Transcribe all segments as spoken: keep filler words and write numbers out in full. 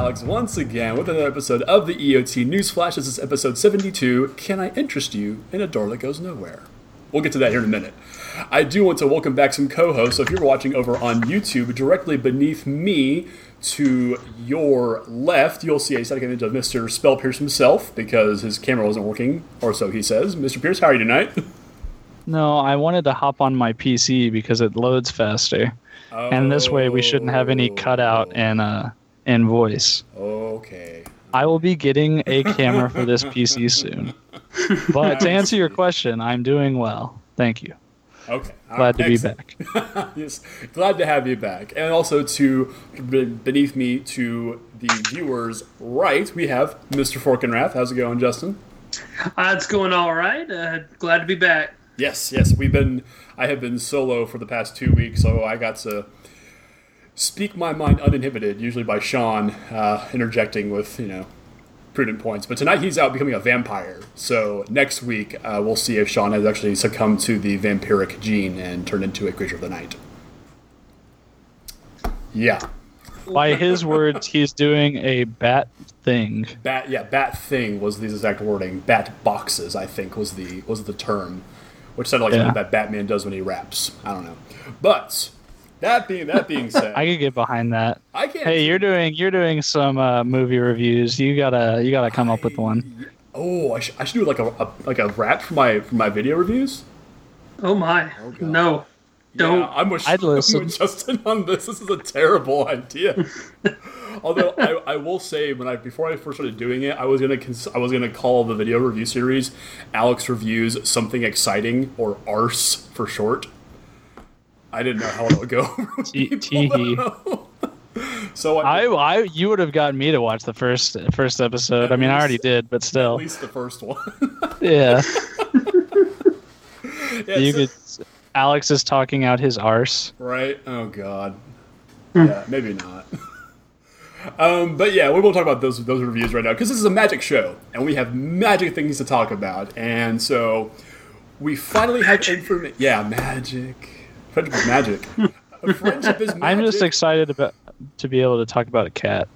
Alex once again with another episode of the E O T Newsflash. This is episode seventy-two, Can I Interest You in a Door That Goes Nowhere? We'll get to that here in a minute. I do want to welcome back some co-hosts. So if you're watching over on YouTube, directly beneath me to your left, you'll see a static image of Mister Spell Pierce himself because his camera wasn't working, or so he says. Mister Pierce, how are you tonight? No, I wanted to hop on my P C because it loads faster. Oh. And this way we shouldn't have any cutout in, uh, in voice. Okay. I will be getting a camera for this P C soon. But to answer your question, I'm doing well. Thank you. Okay. Glad right. to Excellent. be back. Yes, glad to have you back. And also to beneath me to the viewers' right, we have Mister Forkenrath. How's it going, Justin? Uh, it's going all right. Uh, glad to be back. Yes, yes. We've been. I have been solo for the past two weeks, so I got to speak my mind uninhibited, usually by Sean uh, interjecting with, you know, prudent points. But tonight he's out becoming a vampire. So next week uh, we'll see if Sean has actually succumbed to the vampiric gene and turned into a creature of the night. Yeah. By his words, he's doing a bat thing. Bat, yeah, bat thing was the exact wording. Bat boxes, I think, was the was the term, which sounded like yeah. something that Batman does when he raps. I don't know, but. That being that being said, I could get behind that. I can't. Hey, you're doing you're doing some uh, movie reviews. You gotta you gotta come I, up with one. Oh, I, sh- I should do like a, a like a rap for my for my video reviews. Oh my! Oh, no, don't. Yeah, I'm with, I'd listen. I'm with Justin on this. This is a terrible idea. Although I, I will say, when I before I first started doing it, I was gonna cons- I was gonna call the video review series Alex Reviews Something Exciting, or Arse for short. I didn't know how it would go. Tee So I, I, I, you would have gotten me to watch the first first episode. I mean, least, I already did, but still. At least the first one. yeah. yeah you so, could. Alex is talking out his arse. Right? Oh God. Yeah, maybe not. um, but yeah, we won't talk about those those reviews right now because this is a magic show and we have magic things to talk about, and so we finally have information. Yeah, magic. Friendship is magic. Friendship is magic. I'm just excited about to be able to talk about a cat.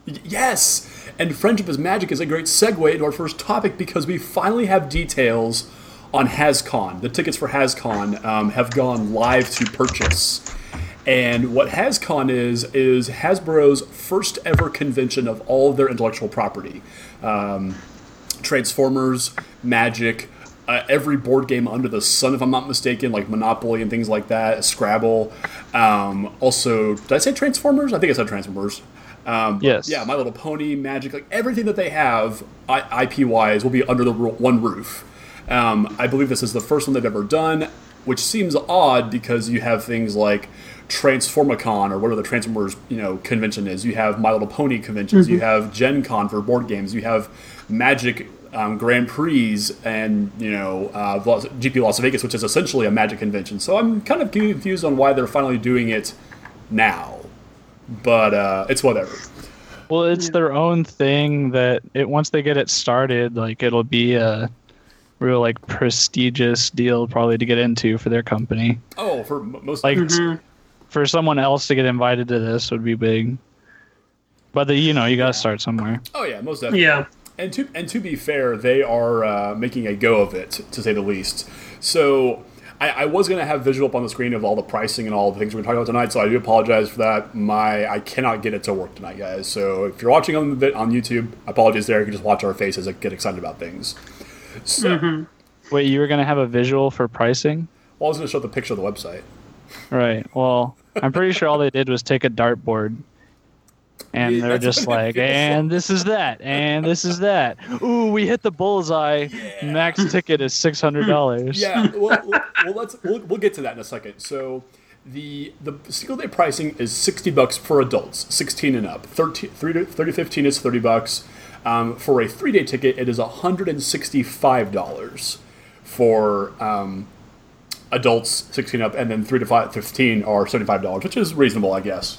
Yes, and Friendship is Magic is a great segue into our first topic because we finally have details on HasCon. The tickets for HasCon um, have gone live to purchase. And what HasCon is, is Hasbro's first ever convention of all of their intellectual property. Um, Transformers, Magic, Uh, every board game under the sun, if I'm not mistaken, like Monopoly and things like that, Scrabble. Um, also, did I say Transformers? I think I said Transformers. Um, yes. Yeah, My Little Pony, Magic, like everything that they have, I P-wise, will be under the one roof. Um, I believe this is the first one they've ever done, which seems odd because you have things like Transformicon or whatever the Transformers, you know, convention is. You have My Little Pony conventions. Mm-hmm. You have Gen Con for board games. You have Magic Um, Grand Prix and, you know, uh, G P Las Vegas, which is essentially a Magic convention. So I'm kind of confused on why they're finally doing it now. But uh, it's whatever. Well, it's their own thing that it once they get it started, like it'll be a real like prestigious deal probably to get into for their company. Oh, for most like mm-hmm. for someone else to get invited to this would be big. But the, you know, you got to start somewhere. Oh yeah, most definitely. Yeah. And to and to be fair, they are uh, making a go of it, to say the least. So I, I was going to have visual up on the screen of all the pricing and all the things we're going to talk about tonight, so I do apologize for that. My I cannot get it to work tonight, guys. So if you're watching on the on YouTube, apologies there. You can just watch our faces and get excited about things. So, mm-hmm. Wait, you were going to have a visual for pricing? Well, I was going to show the picture of the website. Right. Well, I'm pretty sure all they did was take a dartboard. And Yeah, they're that's just what it like, feels and like. this is that, and this is that. Ooh, we hit the bullseye. Yeah. Max ticket is six hundred dollars. Yeah, well, well, well let's we'll, we'll get to that in a second. So the the single day pricing is sixty bucks for adults, sixteen and up. thirty, thirty to fifteen is thirty bucks. Um, for a three day ticket, it is one hundred sixty-five dollars for um, adults, sixteen up, and then three to fifteen are seventy-five dollars, which is reasonable, I guess.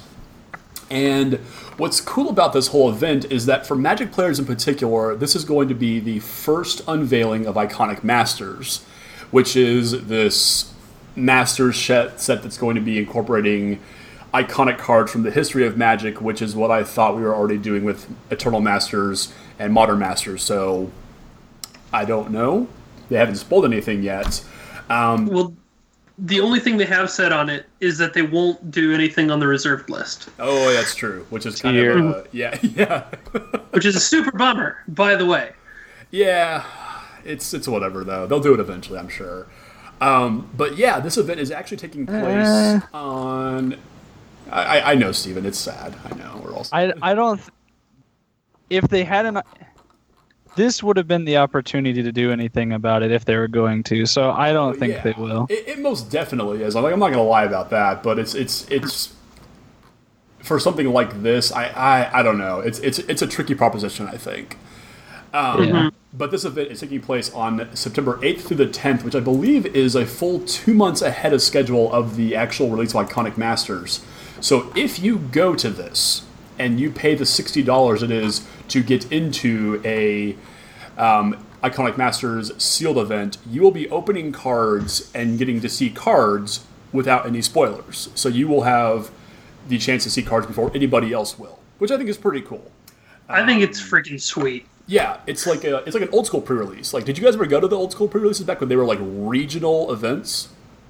And what's cool about this whole event is that for Magic players in particular, this is going to be the first unveiling of Iconic Masters, which is this Masters set that's going to be incorporating iconic cards from the history of Magic, which is what I thought we were already doing with Eternal Masters and Modern Masters. So I don't know. They haven't spoiled anything yet. Um, Well, the only thing they have said on it is that they won't do anything on the reserved list, oh, that's true. Which is kind Tier. of a, yeah, yeah, which is a super bummer, by the way. yeah. It's it's whatever though. They'll do it eventually, I'm sure. Um, but yeah, this event is actually taking place Uh. on. I, I know, Steven, it's sad. I know. We're all. I, I don't. Th- if they hadn't, this would have been the opportunity to do anything about it if they were going to. So I don't think Yeah. they will. It, it most definitely is. I'm like, I'm not going to lie about that, but it's it's it's for something like this. I, I, I don't know. It's it's it's a tricky proposition, I think. Um, Yeah. But this event is taking place on September eighth through the tenth, which I believe is a full two months ahead of schedule of the actual release of Iconic Masters. So if you go to this and you pay the sixty dollars it is to get into a um, Iconic Masters sealed event, you will be opening cards and getting to see cards without any spoilers. So you will have the chance to see cards before anybody else will, which I think is pretty cool. I think it's freaking sweet. Yeah, it's like a it's like an old school pre-release. Like, did you guys ever go to the old school pre-releases back when they were like regional events?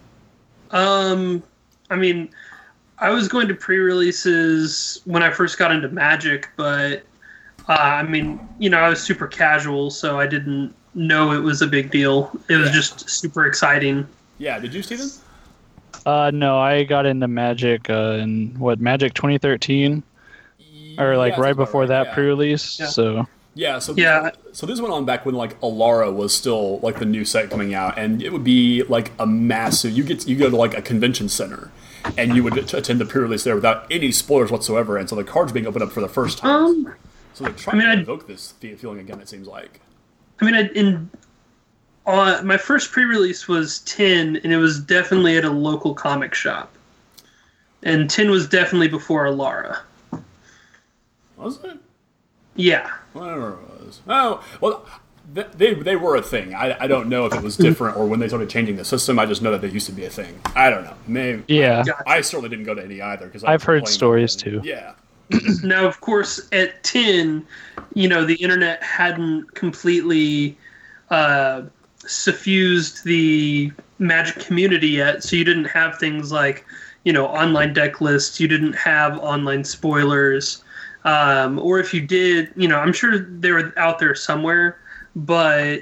Um, I mean, I was going to pre-releases when I first got into Magic, but uh, I mean, you know, I was super casual, so I didn't know it was a big deal. It was Yeah. just super exciting. Yeah, did you, Steven? Uh, no, I got into Magic uh, in what Magic twenty thirteen, or like Yeah, right sounds about before right, that yeah. pre-release. Yeah. So Yeah, so this, Yeah. so this went on back when like Alara was still like the new set coming out, and it would be like a massive. You get you go to like a convention center, and you would attend the pre-release there without any spoilers whatsoever, and so the cards being opened up for the first time. Um, so they're trying I mean, to I- evoke this fe- feeling again. It seems like. I mean, I, in uh, my first pre-release was ten, and it was definitely at a local comic shop. And ten was definitely before Alara. Was it? Yeah. Whatever it was. Oh, well, th- they they were a thing. I, I don't know if it was different or when they started changing the system. I just know that they used to be a thing. I don't know. Maybe. yeah, Gotcha. I certainly didn't go to any either because I've heard stories too. Yeah. Now, of course, at ten, you know, the internet hadn't completely uh, suffused the Magic community yet, so you didn't have things like, you know, online deck lists. You didn't have online spoilers. Um, or if you did, you know, I'm sure they were out there somewhere, but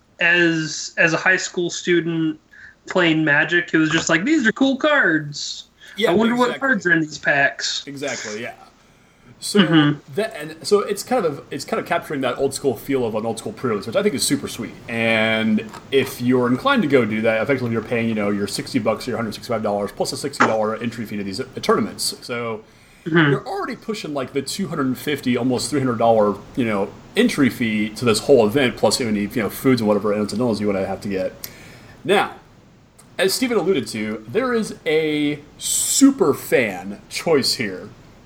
as as a high school student playing Magic, it was just like, these are cool cards. Yeah. I wonder what exactly. cards are in these packs. Exactly. Yeah. So Mhm. that and so it's kind of it's kind of capturing that old school feel of an old school pre-release, which I think is super sweet. And if you're inclined to go do that, effectively you're paying you know your sixty bucks or your one hundred sixty-five dollars plus a sixty dollar entry fee to these uh, tournaments. So you're already pushing like the two hundred fifty, almost three hundred dollar you know entry fee to this whole event, plus any you know foods and whatever incidentals you would have to get. Now, as Steven alluded to, there is a super fan choice here.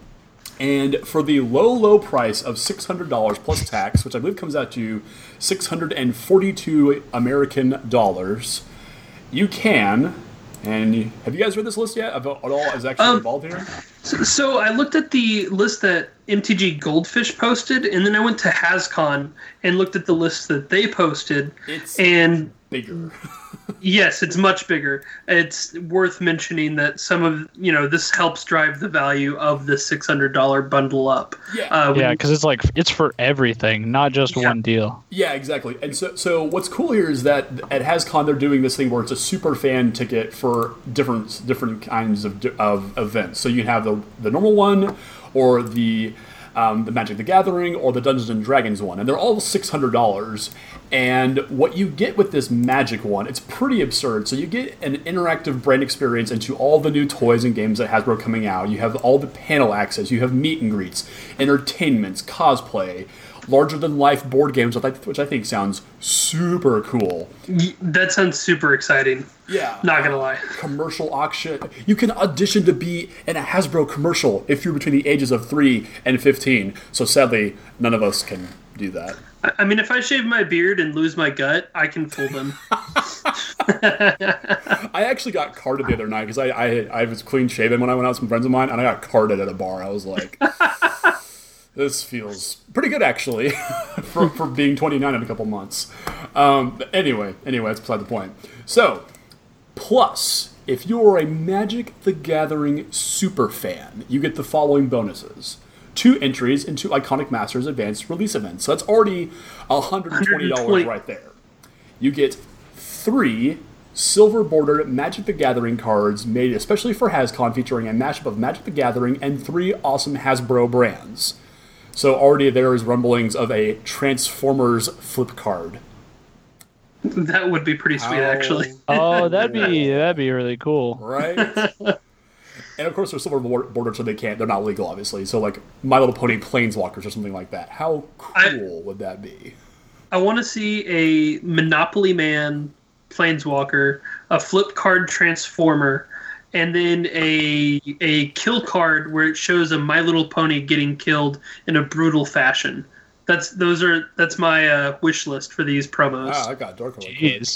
And for the low, low price of six hundred dollars plus tax, which I believe comes out to six hundred forty-two American dollars, you can. And have you guys read this list yet? Of what all is actually Um, involved here? So, so I looked at the list that M T G Goldfish posted, and then I went to HasCon and looked at the list that they posted. It's And bigger. yes, it's much bigger. It's worth mentioning that some of, you know, this helps drive the value of the six hundred dollars bundle up. Yeah. Uh, when yeah, you- because it's like it's for everything, not just Yeah. one deal. Yeah, exactly. And so, so what's cool here is that at HasCon they're doing this thing where it's a super fan ticket for different different kinds of of events. So you can have the the normal one, or the um, the Magic the Gathering, or the Dungeons and Dragons one, and they're all six hundred dollars. And what you get with this Magic one, it's pretty absurd. So you get an interactive brand experience into all the new toys and games that Hasbro are coming out. You have all the panel access. You have meet and greets, entertainments, cosplay, larger than life board games, which I- which I think sounds super cool. y- that sounds super exciting. Yeah. Not gonna lie. Commercial auction. You can audition to be in a Hasbro commercial if you're between the ages of three and fifteen. So sadly, none of us can do that. I I mean, if I shave my beard and lose my gut, I can fool them. I actually got carded the other night because I, I I was clean shaven when I went out with some friends of mine, and I got carded at a bar. I was like, this feels pretty good actually for, for being twenty-nine in a couple months. Um, but anyway, anyway, that's beside the point. So, plus, if you are a Magic the Gathering super fan, you get the following bonuses. Two entries into Iconic Masters Advanced Release events. So that's already one hundred twenty dollars right there. You get three silver-bordered Magic the Gathering cards made especially for HasCon, featuring a mashup of Magic the Gathering and three awesome Hasbro brands. So already there is rumblings of a Transformers flip card. That would be pretty sweet, How actually. Oh, that'd be that'd be really cool. Right? And of course, they're silver bordered, so they can't. They're not legal, obviously. So, like My Little Pony Planeswalkers or something like that. How cool I, would that be? I want to see a Monopoly Man Planeswalker, a flip card Transformer, and then a a kill card where it shows a My Little Pony getting killed in a brutal fashion. That's those are that's my uh, wish list for these promos. Ah, I got Dark Horse. Jeez.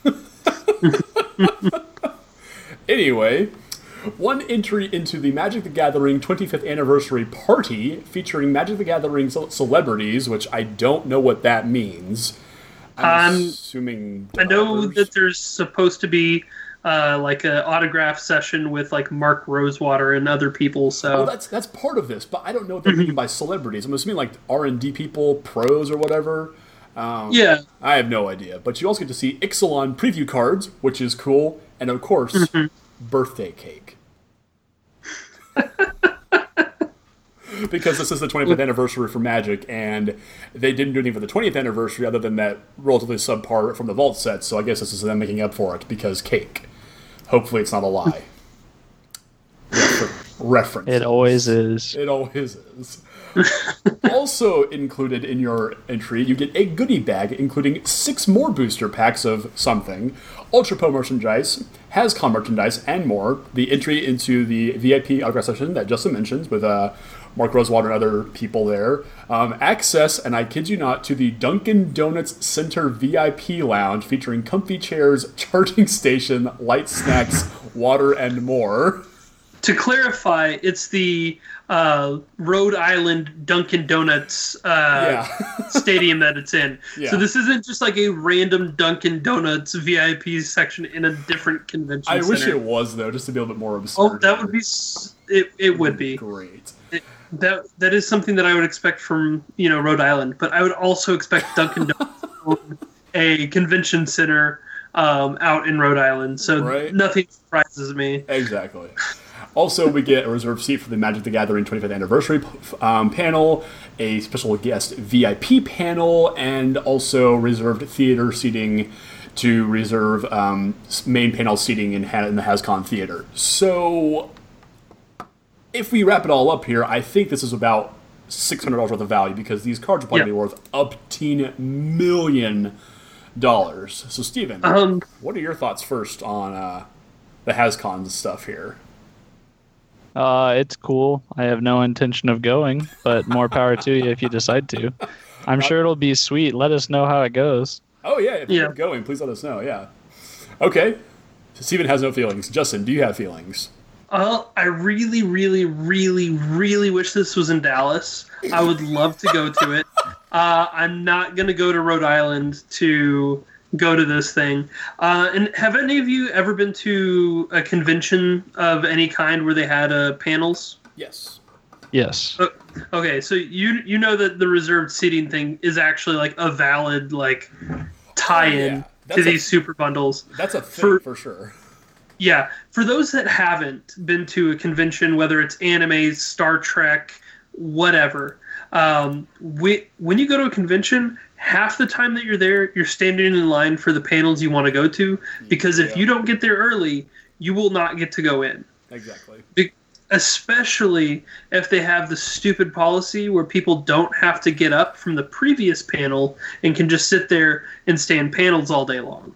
Anyway, one entry into the Magic the Gathering twenty-fifth anniversary party featuring Magic the Gathering ce- celebrities, which I don't know what that means. I'm Um, assuming I know developers. that there's supposed to be uh, like an autograph session with like Mark Rosewater and other people. So Well, that's that's part of this, but I don't know what they mean by celebrities. I'm assuming like R and D people, pros, or whatever. Um, yeah, I have no idea. But you also get to see Ixalan preview cards, which is cool, and of course, birthday cake. Because this is the twenty-fifth anniversary for Magic, and they didn't do anything for the twentieth anniversary other than that relatively subpar from the Vault set, so I guess this is them making up for it, because cake. Hopefully it's not a lie. Refer- reference. It always is. It always is. Also included in your entry, you get a goodie bag including six more booster packs of something, Ultra Pro merchandise, HasCon merchandise, and more. The entry into the V I P autograph session that Justin mentions with uh, Mark Rosewater and other people there. Um, access, and I kid you not, to the Dunkin' Donuts Center V I P lounge featuring comfy chairs, charging station, light snacks, water, and more. to clarify, it's the uh, Rhode Island Dunkin' Donuts uh, Yeah. stadium that it's in. Yeah. So this isn't just like a random Dunkin' Donuts V I P section in a different convention I center. wish it was, though, just to be a little bit more absurd. Oh, that would be. s- It, it would be. Great. It, that that is something that I would expect from you know Rhode Island, but I would also expect Dunkin' Donuts to own a convention center um, out in Rhode Island. So Right. nothing surprises me. Exactly. Also, we get a reserved seat for the Magic the Gathering twenty-fifth anniversary um, panel, a special guest V I P panel, and also reserved theater seating to reserve um, main panel seating in, ha- in the HasCon theater. So, if we wrap it all up here, I think this is about six hundred dollars worth of value, because these cards are probably Yeah. be worth up to million dollars. So, Steven, Um, what are your thoughts first on uh, the HasCon stuff here? Uh, it's cool. I have no intention of going, but more power to you if you decide to. I'm sure it'll be sweet. Let us know how it goes. Oh, yeah, if Yeah. you're going, please let us know, yeah. Okay. So Steven has no feelings. Justin, do you have feelings? Well, I really, really, really, really wish this was in Dallas. I would love to go to it. Uh, I'm not going to go to Rhode Island to go to this thing. Uh, and have any of you ever been to a convention of any kind where they had uh, panels? Yes. Yes. Uh, Okay, so you you know that the reserved seating thing is actually like a valid like tie-in Oh, yeah. to That's a- these super bundles. That's a thing For- for sure. Yeah, for those that haven't been to a convention, whether it's anime, Star Trek, whatever, um, we, when you go to a convention, half the time that you're there, you're standing in line for the panels you want to go to, because if Yeah. you don't get there early, you will not get to go in. Exactly. Be- especially if they have the stupid policy where people don't have to get up from the previous panel and can just sit there and stay in panels all day long.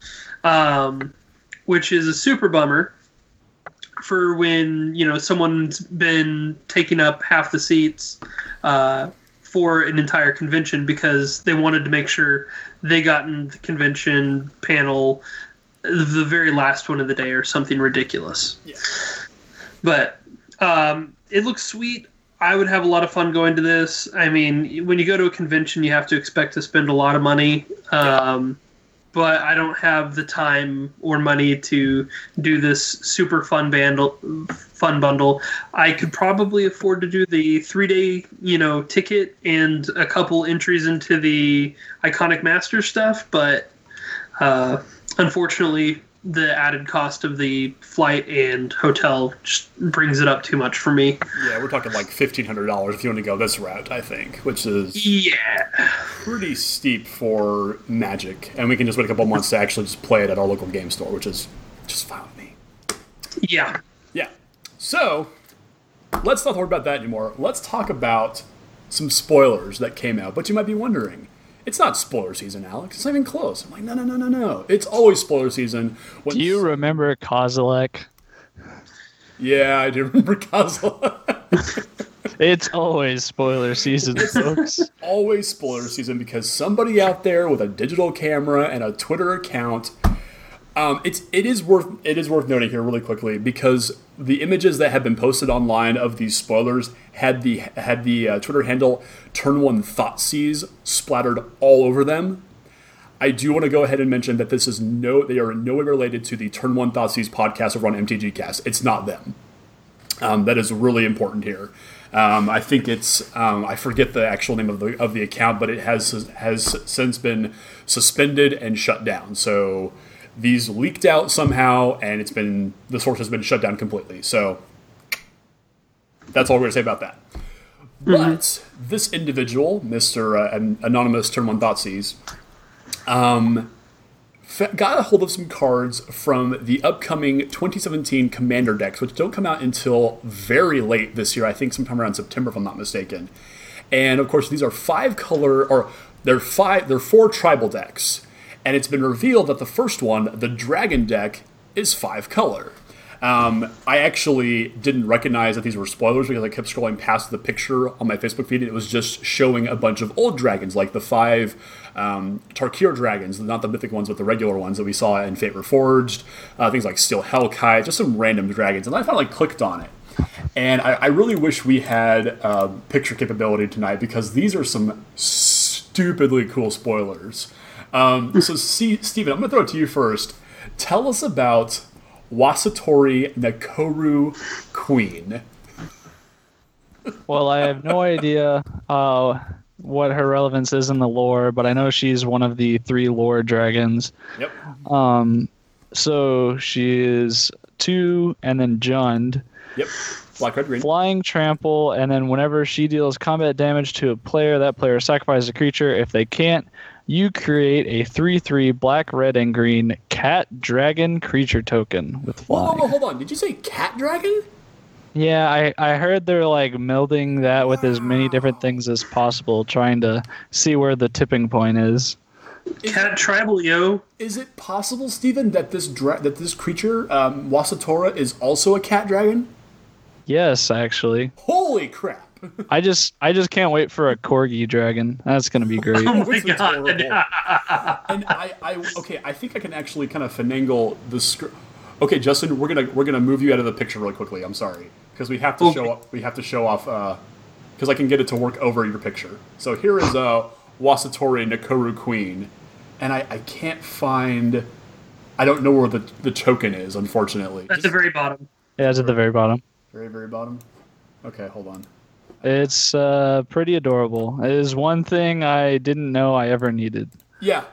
Um, which is a super bummer for when, you know, someone's been taking up half the seats uh, for an entire convention because they wanted to make sure they got in the convention panel the very last one of the day or something ridiculous. Yeah. But um, it looks sweet. I would have a lot of fun going to this. I mean, when you go to a convention, you have to expect to spend a lot of money. Um, but I don't have the time or money to do this super fun bundle. Fun bundle. I could probably afford to do the three-day, you know, ticket and a couple entries into the Iconic Master stuff, but uh, unfortunately, the added cost of the flight and hotel just brings it up too much for me. Yeah, we're talking like fifteen hundred dollars if you want to go this route, I think, which is yeah pretty steep for Magic. And we can just wait a couple months to actually just play it at our local game store, which is just fine with me. Yeah. Yeah. So, let's not talk about that anymore. Let's talk about some spoilers that came out. But you might be wondering, it's not spoiler season, Alex. It's not even close. I'm like, no, no, no, no, no. It's always spoiler season. When Do you remember Kozilek? Yeah, I do remember Kozilek. It's always spoiler season, folks. Always spoiler season because somebody out there with a digital camera and a Twitter account. Um, it's it is worth it is worth noting here really quickly because the images that have been posted online of these spoilers had the had the uh, Twitter handle Turn One Thoughtseize splattered all over them. I do want to go ahead and mention that this is no they are in no way related to the Turn One Thoughtseize podcast over on M T G Cast. It's not them. Um, that is really important here. Um, I think it's um, I forget the actual name of the of the account, but it has has since been suspended and shut down. So these leaked out somehow, and it's been the source has been shut down completely. So that's all we're going to say about that. Mm-hmm. But this individual, Mister Uh, Anonymous Turn One Thoughtseize, um, got a hold of some cards from the upcoming twenty seventeen Commander decks, which don't come out until very late this year. I think sometime around September, if I'm not mistaken. And of course, these are five color, or they're five, they're four tribal decks. And it's been revealed that the first one, the Dragon deck, is five color. Um, I actually didn't recognize that these were spoilers because I kept scrolling past the picture on my Facebook feed and it was just showing a bunch of old dragons, like the five um, Tarkir dragons, not the mythic ones, but the regular ones that we saw in Fate Reforged, uh, things like Steel Hellkite, just some random dragons. And I finally clicked on it. And I, I really wish we had uh, picture capability tonight because these are some stupidly cool spoilers. Um, so, C- Steven, I'm going to throw it to you first. Tell us about Wasatori Nakoru Queen. Well, I have no idea uh, what her relevance is in the lore, but I know she's one of the three lore dragons. Yep. Um, so she is two and then Jund. Yep. Black, red, green. Flying trample, and then whenever she deals combat damage to a player, that player sacrifices a creature. If they can't, you create a three three black, red, and green cat dragon creature token with flying. Hold on, hold on. Did you say cat dragon? Yeah, I, I heard they're like melding that with as many different things as possible, trying to see where the tipping point is. Is Cat it, tribal, yo. Is it possible, Steven, that this dra- that this creature, um, Wasatora, is also a cat dragon? Yes, actually. Holy crap. I just I just can't wait for a corgi dragon. That's gonna be great. Oh my This is god. horrible. And I, I, okay, I think I can actually kind of finagle the script. Okay, Justin, we're gonna we're gonna move you out of the picture really quickly. I'm sorry because we have to Okay. show up. We have to show off because I can get it to work over your picture. So here is uh, Wasatori Nakoru Queen, and I, I can't find. I don't know where the the token is, unfortunately. At the very bottom. Yeah, it's at the very bottom. Very very bottom. Okay, hold on. It's uh, pretty adorable. It is one thing I didn't know I ever needed. Yeah.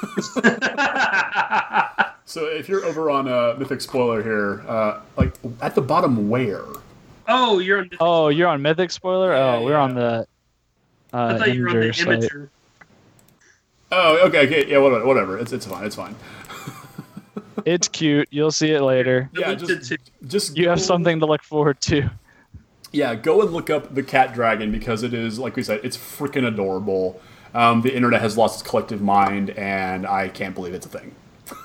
So if you're over on uh, Mythic Spoiler here, uh, like at the bottom where? Oh, you're on. Oh, you're on Mythic Spoiler? Yeah, Oh, we're yeah. on the uh, I thought you were on the Imgur site. imager. Oh, okay, okay, yeah, whatever, whatever. It's it's fine, it's fine. It's cute. You'll see it later. I Yeah, looked just at it. just You have go- something to look forward to. Yeah, go and look up the cat dragon because it is, like we said, it's freaking adorable. Um, the internet has lost its collective mind, and I can't believe it's a thing.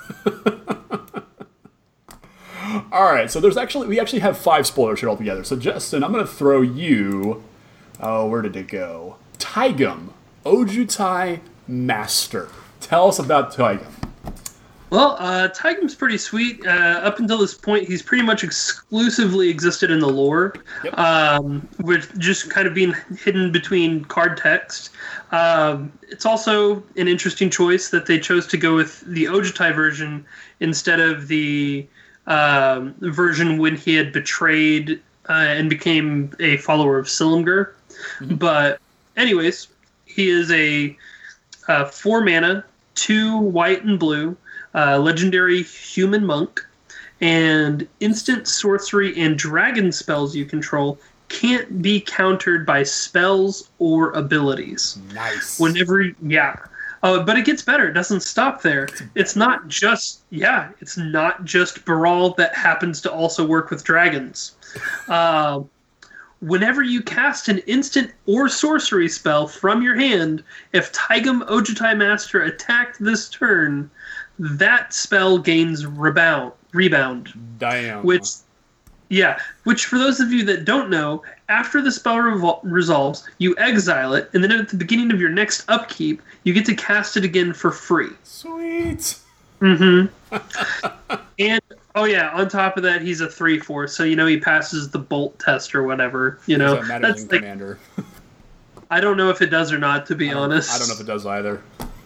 All right, so there's actually we actually have five spoilers here altogether. So Justin, I'm going to throw you. Oh, where did it go? Taigum, Ojutai Master. Tell us about Taigum. Well, uh, Tygem's pretty sweet. Uh, up until this point, he's pretty much exclusively existed in the lore, Yep. um, with just kind of being hidden between card text. Um, it's also an interesting choice that they chose to go with the Ojutai version instead of the um, version when he had betrayed uh, and became a follower of Silumgar. Mm-hmm. But anyways, he is a uh, four mana, two white and blue, Uh, legendary human monk, and instant sorcery and dragon spells you control can't be countered by spells or abilities. Nice. Whenever, yeah. Uh, but it gets better. It doesn't stop there. It's not just, yeah, it's not just Baral that happens to also work with dragons. Uh, whenever you cast an instant or sorcery spell from your hand, if Taigam Ojutai Master attacked this turn, that spell gains rebound. Rebound. Damn. Which, yeah, which for those of you that don't know, after the spell revol- resolves, you exile it, and then at the beginning of your next upkeep, you get to cast it again for free. Sweet. Mm-hmm. And oh yeah, on top of that, he's a three four, so you know he passes the bolt test or whatever. You know, That matters that's in like, Commander. I don't know if it does or not, to be I don't- honest. I don't know if it does either.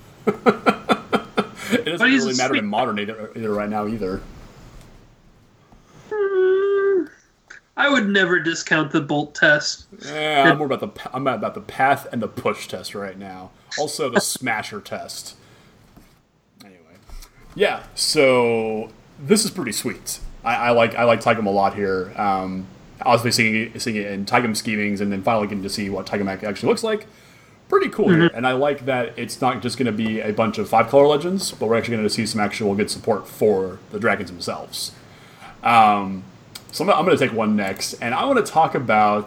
It doesn't But he's really a matter sweet- in modern either, either right now either. Mm, I would never discount the bolt test. Yeah, I'm more about the pa- I'm about the path and the push test right now. Also the smasher test. Anyway, yeah. So this is pretty sweet. I, I like I like Taigam a lot here. Um, obviously seeing it, seeing it in Taigam schemings, and then finally getting to see what Taigam actually looks like. Pretty cool Mm-hmm. here, and I like that it's not just going to be a bunch of five color legends, but we're actually going to see some actual good support for the dragons themselves. Um, so I'm, I'm going to take one next, and I want to talk about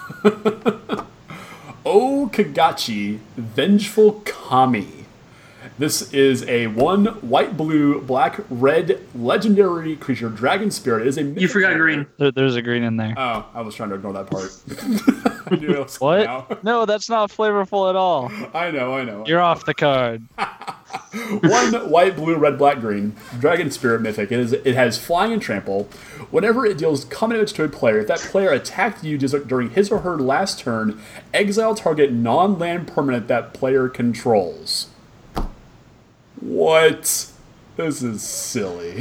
O Kagachi, Vengeful Kami. This is a one white, blue, black, red legendary creature, dragon spirit. It is a You forgot green. There, there's a green in there. Oh, I was trying to ignore that part. You know, What? now. No, that's not flavorful at all. I know, I know. You're off the card. One white, blue, red, black, green dragon spirit mythic. It is. It has flying and trample. Whenever it deals combat damage to a player, if that player attacked you during his or her last turn, exile target non-land permanent that player controls. What? This is silly.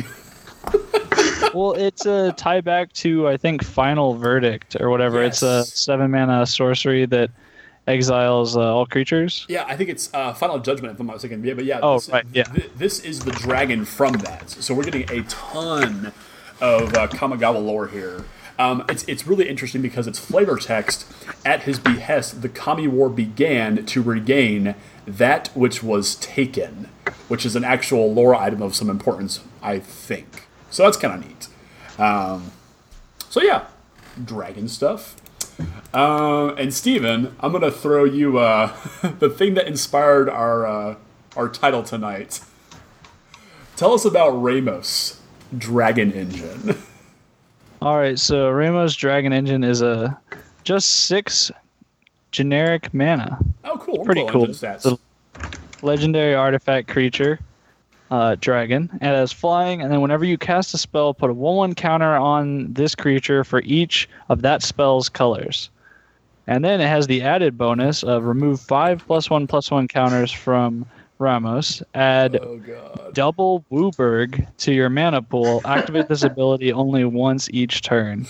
Well, it's a tie back to, I think, Final Verdict or whatever. It's a Yes. seven mana sorcery that exiles uh, all creatures. Yeah, I think it's uh, Final Judgment, if I'm not mistaken. Yeah, but yeah. Oh, this, right, yeah. th- this is the dragon from that. So we're getting a ton of uh, Kamigawa lore here. Um, it's it's really interesting because it's flavor text. At his behest, the Kami War began to regain that which was taken, which is an actual lore item of some importance, I think. So that's kind of neat. Um, so yeah, dragon stuff. Uh, and Steven, I'm gonna throw you uh, the thing that inspired our uh, our title tonight. Tell us about Ramos Dragon Engine. All right, so Ramos Dragon Engine is a just six generic mana. Oh, cool! Pretty We're cool. into the It's stats. a legendary artifact creature, uh, dragon, and it has flying. And then whenever you cast a spell, put a one-one counter on this creature for each of that spell's colors. And then it has the added bonus of remove five plus one plus one counters from Ramos. Add Oh god! double Wooburg to your mana pool. Activate this ability only once each turn.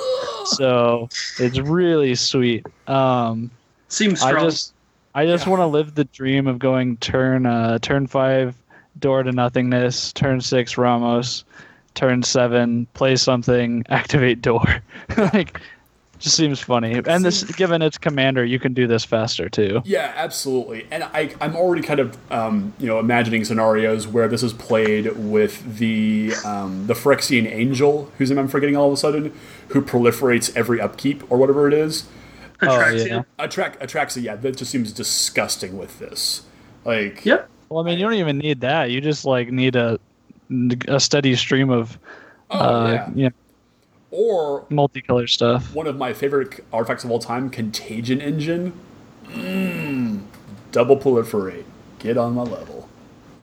So it's really sweet. Um, Seems I strong. just, I just Yeah. want to live the dream of going turn, uh, turn five, door to nothingness. Turn six, Ramos. Turn seven, play something, activate door. Like, just seems funny. And this, given its commander, you can do this faster too. Yeah, absolutely. And I, I'm already kind of, um, you know, imagining scenarios where this is played with the um, the Phyrexian Angel, whose name I'm forgetting all of a sudden, who proliferates every upkeep or whatever it is. Attracts oh, yeah. you. Attract, Atraxa, yeah, that just seems disgusting with this. Like, Yep. Well, I mean, you don't even need that. You just like need a a steady stream of, oh, uh, yeah. you know, Or multicolor stuff. one of my favorite artifacts of all time, Contagion Engine. Mmm. Double proliferate. Get on my level.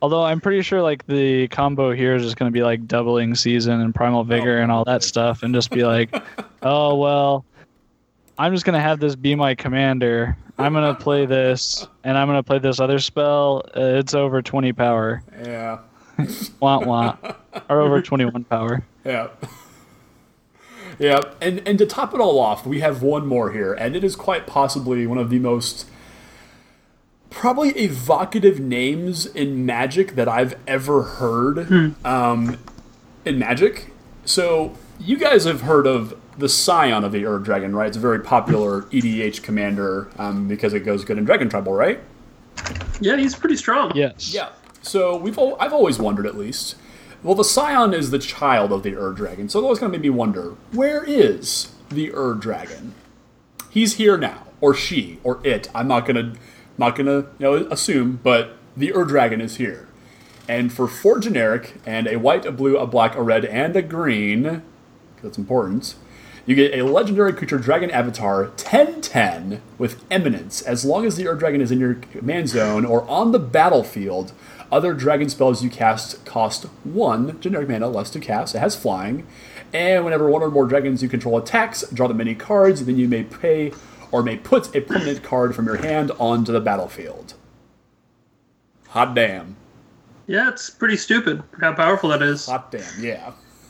Although I'm pretty sure like the combo here is just going to be like doubling season and primal vigor Oh, and all that okay. stuff, and just be like, oh well, I'm just going to have this be my commander. I'm going to play this, and I'm going to play this other spell. Uh, it's over twenty power. Yeah. Wah wah. Or over twenty-one power. Yeah. Yeah, and and to top it all off, we have one more here, and it is quite possibly one of the most probably evocative names in Magic that I've ever heard um, in Magic. So you guys have heard of the Scion of the Ur Dragon, right? It's a very popular E D H commander um, because it goes good in Dragon Tribal, right? Yeah, he's pretty strong. Yes. Yeah. So we've al- I've always wondered, at least. Well, the Scion is the child of the Ur Dragon, so it always kind of made me wonder, where is the Ur Dragon? He's here now, or she, or it. I'm not gonna, not gonna, you know, assume, but the Ur Dragon is here. And for four generic and a white, a blue, a black, a red, and a green, 'cause that's important, you get a legendary creature dragon avatar ten ten with Eminence. As long as the Ur Dragon is in your command zone or on the battlefield, other dragon spells you cast cost one generic mana less to cast. It has flying. And whenever one or more dragons you control attacks, draw them many cards, then you may pay or may put a permanent card from your hand onto the battlefield. Hot damn. Yeah, it's pretty stupid how powerful that is. Hot damn, yeah.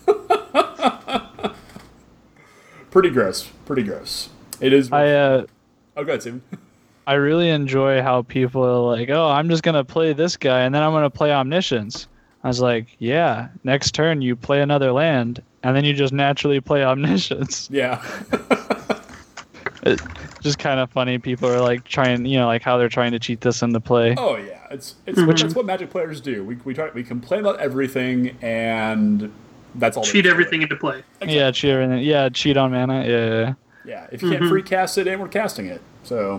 Pretty gross. Pretty gross. It is. I uh, Oh, go ahead, Steven. I really enjoy how people are like, oh, I'm just going to play this guy, and then I'm going to play Omniscience. I was like, yeah, next turn you play another land, and then you just naturally play Omniscience. Yeah. It's just kind of funny. People are like trying, you know, like how they're trying to cheat this into play. Oh yeah, it's it's which that's what Magic players do. We we try we complain about everything, and that's all. they Cheat do. everything into play. Yeah, cheat everything. Yeah, cheat on mana. Yeah. Yeah, if you can't free cast it, and we're casting it. So,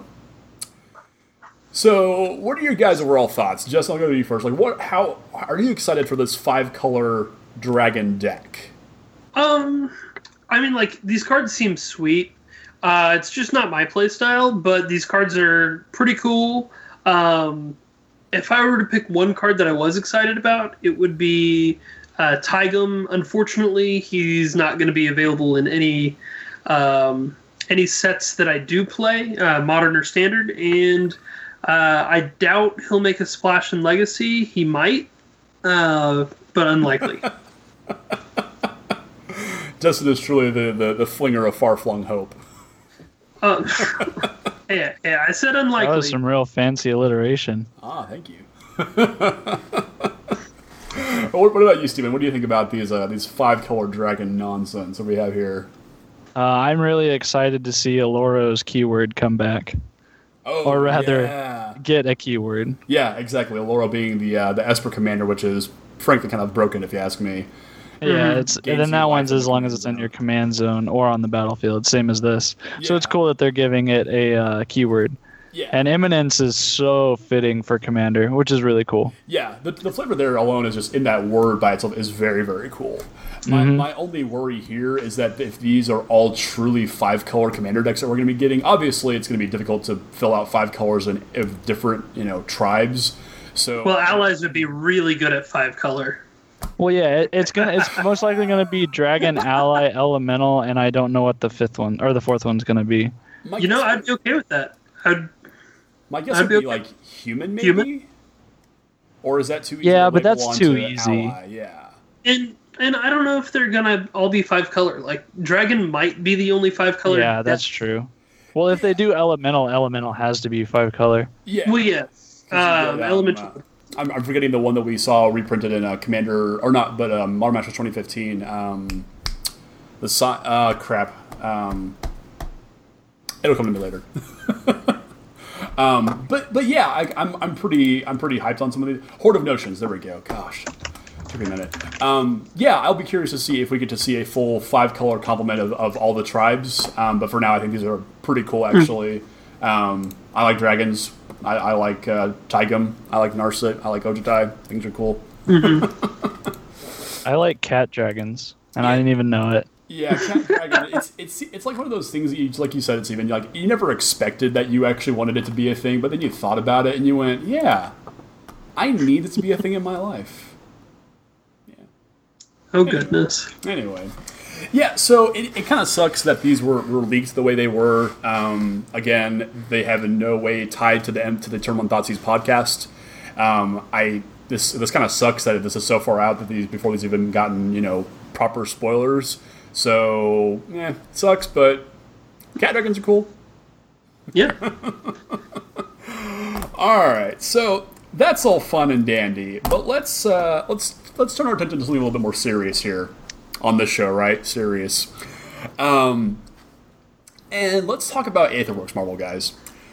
so what are your guys' overall thoughts? Justin, I'll go to you first. Like, what? How are you excited for this five color dragon deck? Um, I mean, like, these cards seem sweet. Uh, it's just not my play style, but these cards are pretty cool. Um, if I were to pick one card that I was excited about, it would be uh, Tygum. Unfortunately, he's not going to be available in any um, any sets that I do play, uh, Modern or Standard, and uh, I doubt he'll make a splash in Legacy. He might, uh, but unlikely. Justin is truly the, the, the flinger of far-flung hope. Uh, yeah, yeah, I said That unlikely. was some real fancy alliteration. Ah, thank you. what, what about you, Steven? What do you think about these uh, these five-color dragon nonsense that we have here? Uh, I'm really excited to see Aloro's keyword come back. Oh, Or rather- yeah, Get a keyword. yeah, exactly. Alora being the uh, the Esper commander, which is frankly kind of broken, if you ask me. Yeah, Mhm. it's Gains and then you that life one's in as the long command as it's in zone. your command zone or on the battlefield, same as this. So it's Yeah. cool that they're giving it a uh, keyword. Yeah, And Eminence is so fitting for commander, which is really cool. yeah. The, the flavor there alone is just in that word by itself is very, very cool. My, Mhm. my only worry here is that if these are all truly five-color commander decks that we're going to be getting, obviously it's going to be difficult to fill out five colors in, of different, you know, tribes. So Well, allies would be really good at five color. Well, yeah, it, it's gonna it's most likely gonna be Dragon, Ally, Elemental, and I don't know what the fifth one or the fourth one's gonna be. my You know, guess, I'd be okay with that. I'd, my guess I'd would be be okay. like human, maybe. Human? Or is that too easy? Yeah, to but label that's onto too easy. ally? Yeah. and and I don't know if they're gonna all be five color. Like Dragon might be the only five color. Yeah, that's true. Well, if they do Elemental, Elemental has to be five color. Yeah. Well, yeah. 'Cause you Um, get, elemental. uh, I'm, I'm forgetting the one that we saw reprinted in uh, Commander, or not, but um, Modern Masters twenty fifteen. Um, the si- uh, crap. Um, it'll come to me later. um, but but yeah, I, I'm I'm pretty I'm pretty hyped on some of these Horde of Notions. There we go. Gosh, took me a minute. Um, yeah, I'll be curious to see if we get to see a full five color complement of, of all the tribes. Um, but for now, I think these are pretty cool. Actually, um, I like dragons. I, I like uh, Tygum. I like Narset. I like Ojutai. Things are cool. I like cat dragons, and I didn't even know it. Yeah, Cat Dragon. It's it's it's like one of those things that you, like you said, it's even like you never expected that you actually wanted it to be a thing, but then you thought about it and you went, yeah, I need it to be a thing in my life. Yeah. Oh, goodness. Anyway. Yeah, so it, it kind of sucks that these were, were leaked the way they were. Um, again, they have in no way tied to the to the Turn One Thoughtseize podcast. Um, I this this kind of sucks that this is so far out that these before these even gotten you know proper spoilers. So yeah, it sucks, but cat dragons are cool. Yeah. All right, so that's all fun and dandy, but let's uh, let's let's turn our attention to something a little bit more serious here on this show, right? Serious. Um, and let's talk about Aetherworks Marvel, guys.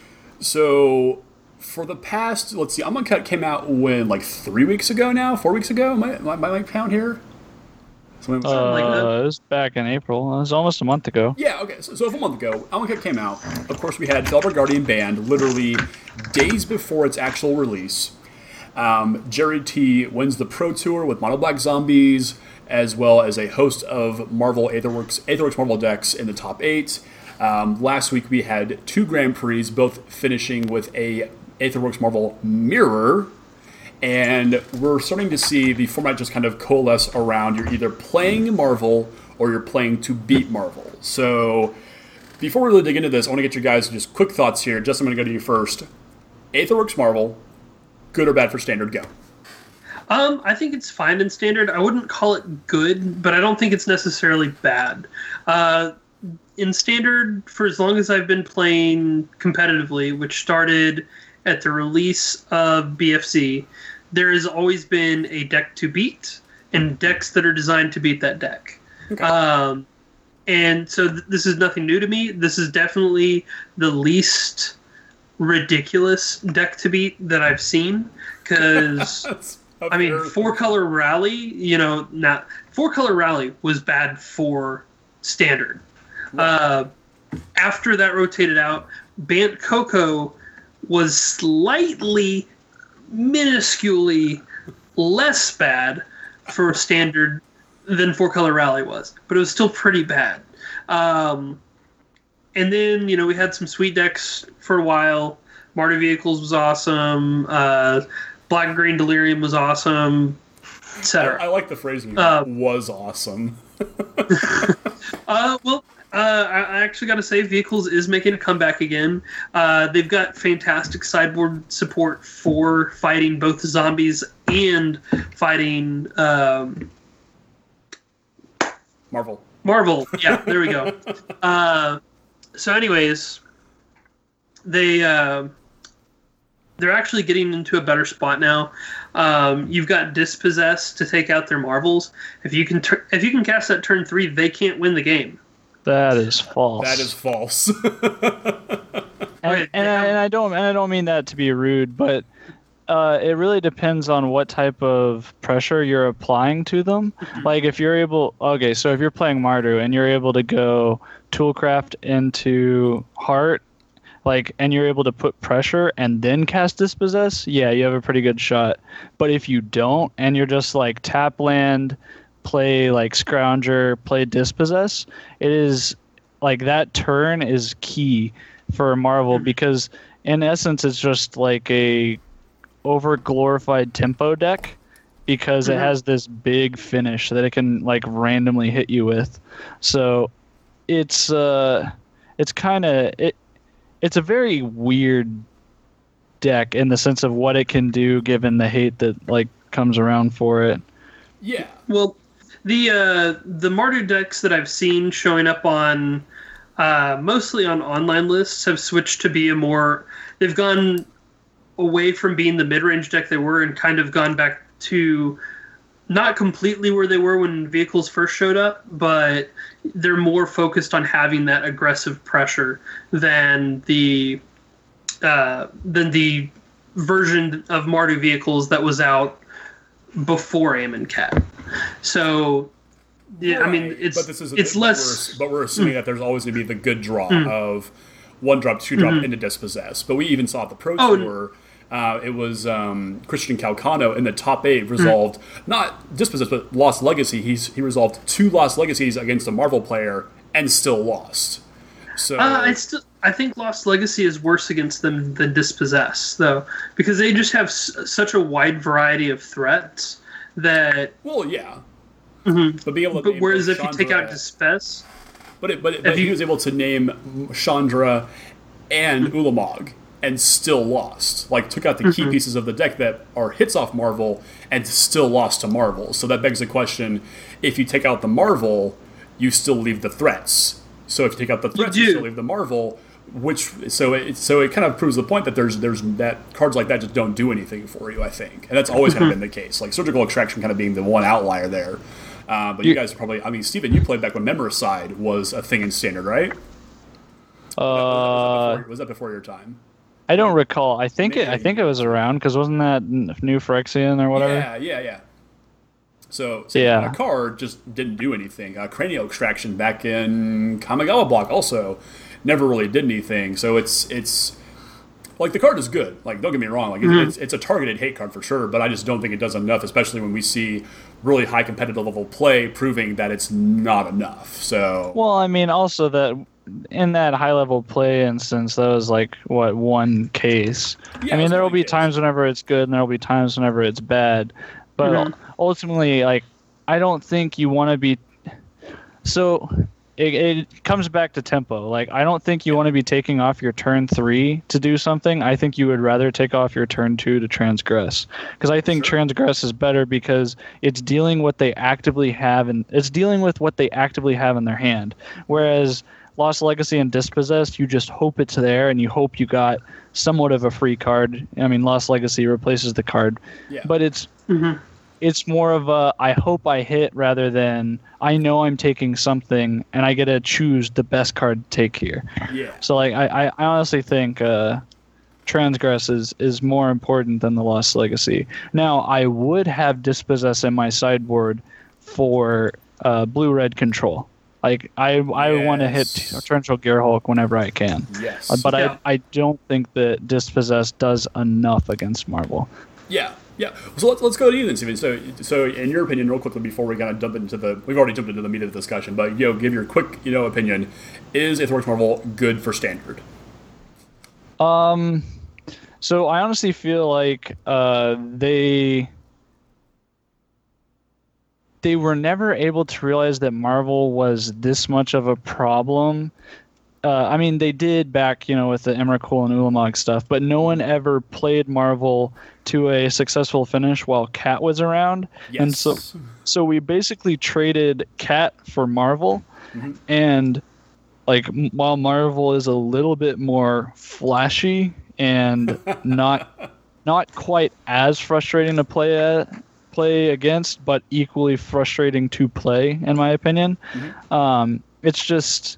So for the past, let's see, Amonkhet came out when like three weeks ago now, four weeks ago. Am I, am I, am I count here? Something like that. Uh, it was back in April. It was almost a month ago. Yeah, okay. So, so a month ago, Amonkhet came out. Of course, we had Velvet Guardian banned literally days before its actual release. Um, Jerry T wins the Pro Tour with Mono Black Zombies, as well as a host of Marvel Aetherworks, Aetherworks Marvel decks in the top eight. Um, last week, we had two Grand Prix, both finishing with a Aetherworks Marvel Mirror. And we're starting to see the format just kind of coalesce around you're either playing Marvel or you're playing to beat Marvel. So before we really dig into this, I want to get you guys just quick thoughts here. Justin, I'm going to go to you first. Aetherworks Marvel, good or bad for Standard? Go. Um, I think it's fine in Standard. I wouldn't call it good, but I don't think it's necessarily bad. Uh, in Standard, for as long as I've been playing competitively, which started at the release of B F Z, there has always been a deck to beat and decks that are designed to beat that deck. Okay. Um, and so th- this is nothing new to me. This is definitely the least ridiculous deck to beat that I've seen. Because, I mean, Four Color Rally, you know, not Four Color Rally was bad for Standard. Uh, after that rotated out, Bant Coco was slightly, minusculely less bad for Standard than Four Color Rally was, but it was still pretty bad. Um, and then, you know, we had some sweet decks for a while. Marty Vehicles was awesome. Uh, Black Green Delirium was awesome, et cetera. I, I like the phrasing. Uh, was awesome. uh, well, Uh, I actually got to say, Vehicles is making a comeback again. Uh, they've got fantastic sideboard support for fighting both zombies and fighting um, Marvel. Marvel, yeah, there we go. uh, so, anyways, they uh, they're actually getting into a better spot now. Um, you've got Dispossess to take out their Marvels. If you can, tur- if you can cast that turn three, they can't win the game. That is false. That is false. and, and, I, and I don't and I don't mean that to be rude, but uh, it really depends on what type of pressure you're applying to them. Mm-hmm. Like if you're able, okay, so if you're playing Mardu and you're able to go Toolcraft into Heart, like, and you're able to put pressure and then cast Dispossess, yeah, you have a pretty good shot. But if you don't and you're just like tap land, play like Scrounger, play Dispossess, it is like that turn is key for Marvel because in essence it's just like a over glorified tempo deck because mm-hmm. it has this big finish that it can like randomly hit you with. So it's uh it's kind of it it's a very weird deck in the sense of what it can do given the hate that like comes around for it. Yeah. Well, The uh, the Mardu decks that I've seen showing up on uh, mostly on online lists have switched to be a more they've gone away from being the mid range deck they were and kind of gone back to not completely where they were when Vehicles first showed up, but they're more focused on having that aggressive pressure than the uh, than the version of Mardu Vehicles that was out before Amonkhet. So, yeah, right. I mean, it's but this is a, it's but less. We're, but we're assuming mm. that there's always going to be the good draw mm. of one drop, two drop mm-hmm. into Dispossess. But we even saw at the Pro oh, Tour, uh, it was um, Christian Calcano in the top eight resolved mm. not Dispossess but Lost Legacy. He's he resolved two Lost Legacies against a Marvel player and still lost. So uh, I still I think Lost Legacy is worse against them than Dispossess, though, because they just have s- such a wide variety of threats that. Well, yeah. Mm-hmm. But being able to but name whereas if Chandra, you take out Dispossess, but it, but, it, but you, he was able to name Chandra and Ulamog and still lost. Like, took out the key mm-hmm. pieces of the deck that are hits off Marvel and still lost to Marvel. So that begs the question: if you take out the Marvel, you still leave the threats. So if you take out the threats, you, you still leave the Marvel. Which so it so it kind of proves the point that there's there's that cards like that just don't do anything for you. I think, and that's always kind of been the case. Like Surgical Extraction kind of being the one outlier there. Uh, but you, you guys probably, I mean, Steven, you played back when Memoricide was a thing in Standard, right? Uh, was, that before, was that before your time? I don't recall. I think Maybe. it. I think it was around because wasn't that New Phyrexian or whatever? Yeah, yeah, yeah. So, so yeah. a card just didn't do anything. Uh, Cranial Extraction back in Kamigawa block also never really did anything. So it's it's like the card is good. Like, don't get me wrong. Like mm-hmm. it's it's a targeted hate card for sure. But I just don't think it does enough, especially when we see really high competitive level play proving that it's not enough. So well, I mean, also that in that high level play instance, that was like what one case. Yeah, I mean, there will be case. times whenever it's good, and there will be times whenever it's bad. But mm-hmm. ultimately, like, I don't think you want to be. So it, it comes back to tempo. Like, I don't think you want to be taking off your turn three to do something. I think you would rather take off your turn two to transgress, because I think sure. transgress is better because it's dealing what they actively have, and it's dealing with what they actively have in their hand. Whereas Lost Legacy and Dispossessed, you just hope it's there, and you hope you got somewhat of a free card. I mean, Lost Legacy replaces the card, yeah. but it's mm-hmm. it's more of a I hope I hit rather than I know I'm taking something and I get to choose the best card to take here. Yeah. So like I, I honestly think uh, Transgress is, is more important than the Lost Legacy. Now I would have Dispossess in my sideboard for uh, blue-red control. Like I I yes. want to hit Torrential Gearhulk whenever I can. Yes. Uh, but yeah. I I don't think that Dispossess does enough against Marvel. Yeah. Yeah, so let's let's go to you then, Steven. So, so in your opinion, real quickly before we kind of jump into the, we've already jumped into the meat of the discussion, but you know, give your quick you know opinion. Is Aetherworks Marvel good for Standard? Um, so I honestly feel like uh they they were never able to realize that Marvel was this much of a problem. Uh, I mean, they did back, you know, with the Emrakul and Ulamog stuff, but no one ever played Marvel to a successful finish while Cat was around. Yes. And so, so we basically traded Cat for Marvel, mm-hmm. and like m- while Marvel is a little bit more flashy and not not quite as frustrating to play at, play against, but equally frustrating to play, in my opinion. Mm-hmm. Um, it's just.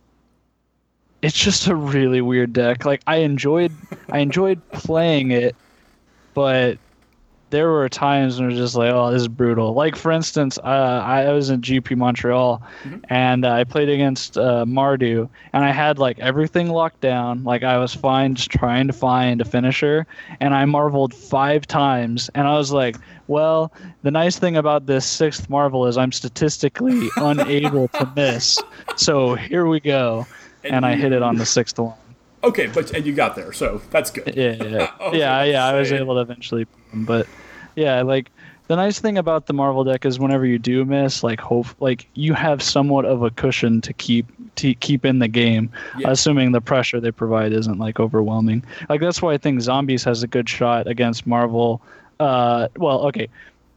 It's just a really weird deck. Like I enjoyed, I enjoyed playing it, but there were times when it was just like, oh, this is brutal. Like for instance, uh, I was in G P Montreal, mm-hmm. and uh, I played against uh, Mardu, and I had like everything locked down. Like I was fine, just trying to find a finisher, and I marveled five times, and I was like, well, the nice thing about this sixth marvel is I'm statistically unable to miss. So here we go. And, and I hit it on the sixth one. Okay, but and you got there, so that's good. Yeah, yeah, yeah. yeah I was able to eventually, but yeah, like the nice thing about the Marvel deck is whenever you do miss, like hope, like you have somewhat of a cushion to keep to keep in the game, yeah. assuming the pressure they provide isn't like overwhelming. Like that's why I think Zombies has a good shot against Marvel. Uh, well, okay.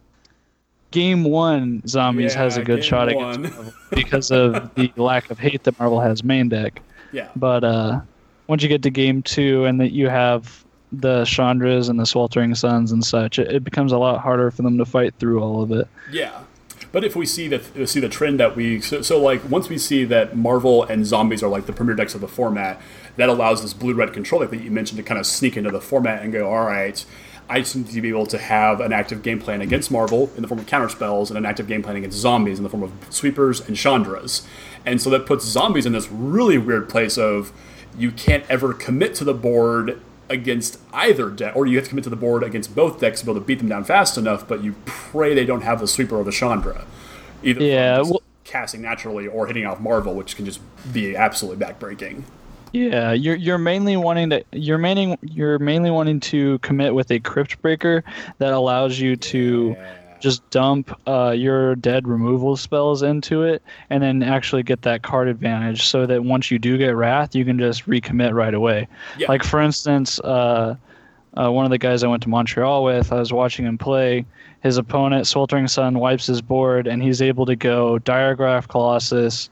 Game one, Zombies yeah, has a good shot one. against Marvel because of the lack of hate that Marvel has main deck. Yeah. But uh, once you get to game two and that you have the Chandras and the Sweltering Suns and such, it, it becomes a lot harder for them to fight through all of it. Yeah. But if we see the see the trend that we so, so like once we see that Marvel and Zombies are like the premier decks of the format, that allows this blue-red control deck that you mentioned to kind of sneak into the format and go, all right, I just need to be able to have an active game plan against Marvel in the form of counterspells and an active game plan against Zombies in the form of Sweepers and Chandras. And so that puts Zombies in this really weird place of you can't ever commit to the board against either deck, or you have to commit to the board against both decks to be able to beat them down fast enough, but you pray they don't have the Sweeper or the Chandra. Either yeah, from just well, casting naturally or hitting off Marvel, which can just be absolutely backbreaking. Yeah, you're you're mainly wanting to you're mainly you're mainly wanting to commit with a crypt breaker that allows you to Yeah. just dump uh, your dead removal spells into it, and then actually get that card advantage, so that once you do get Wrath, you can just recommit right away. Yeah. Like for instance, uh, uh, one of the guys I went to Montreal with, I was watching him play. His opponent, Sweltering Sun, wipes his board, and he's able to go Diregraph Colossus.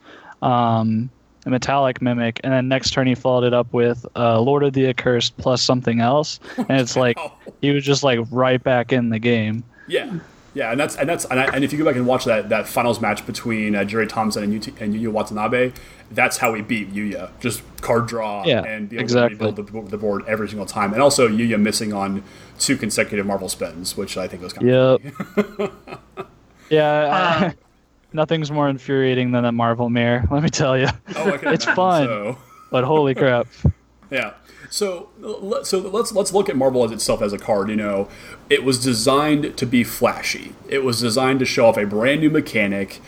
Um, a Metallic Mimic, and then next turn he followed it up with uh, Lord of the Accursed plus something else, and it's like he was just like right back in the game. Yeah, yeah, and that's and that's and, I, and if you go back and watch that that finals match between uh, Jerry Thompson and, Yu- and Yuya Watanabe, that's how he beat Yuya. Just card draw Yeah, and be able exactly. to rebuild the, the board every single time, and also Yuya missing on two consecutive Marvel spins, which I think was kind of Yep. funny. Yeah. I- Um, Nothing's more infuriating than a Marvel mirror, let me tell you. Oh, I can It's imagine, fun. So. But holy crap. Yeah. So let- so let's let's look at Marvel as itself as a card. You know, it was designed to be flashy. It was designed to show off a brand new mechanic.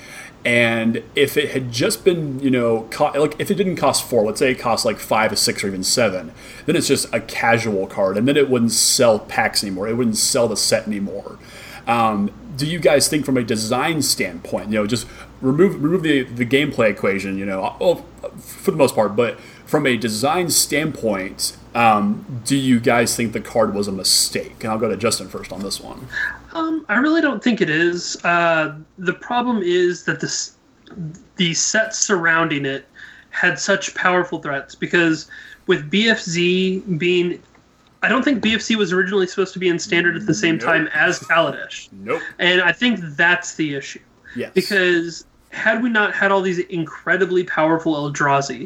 And if it had just been, you know, co- like if it didn't cost four, let's say it cost like five or six or even seven, then it's just a casual card, and then it wouldn't sell packs anymore. It wouldn't sell the set anymore. Um, do you guys think, from a design standpoint, you know, just remove remove the the gameplay equation, you know, well, for the most part, but from a design standpoint, um, do you guys think the card was a mistake? And I'll go to Justin first on this one. Um, I really don't think it is. Uh, the problem is that this, the sets surrounding it had such powerful threats, because with B F Z being... I don't think B F Z was originally supposed to be in Standard at the same Nope. time as Kaladesh. Nope. And I think that's the issue. Yes. Because had we not had all these incredibly powerful Eldrazi,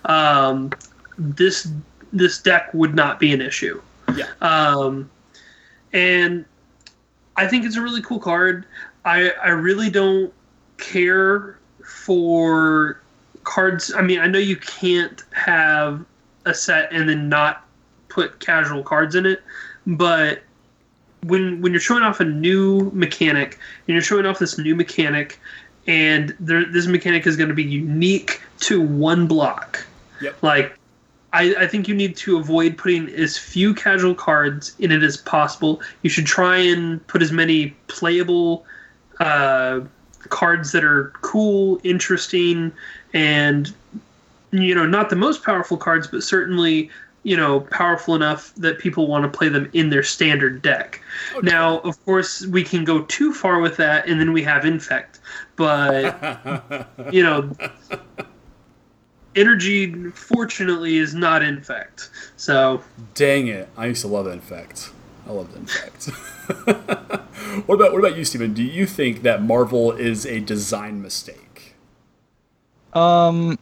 um, this this deck would not be an issue. Yeah. Um, and I think it's a really cool card. I I really don't care for cards. I mean, I know you can't have a set and then not put casual cards in it, but when when you're showing off a new mechanic, and you're showing off this new mechanic, and there, this mechanic is going to be unique to one block. Yep. Like, I, I think you need to avoid putting as few casual cards in it as possible. You should try and put as many playable uh, cards that are cool, interesting, and, you know, not the most powerful cards, but certainly, you know, powerful enough that people want to play them in their standard deck. Okay. Now, of course, we can go too far with that, and then we have Infect. But, you know, Energy, fortunately, is not Infect. So, Dang it! I used to love Infect. I loved Infect. What about what about you, Steven? Do you think that Marvel is a design mistake? Um,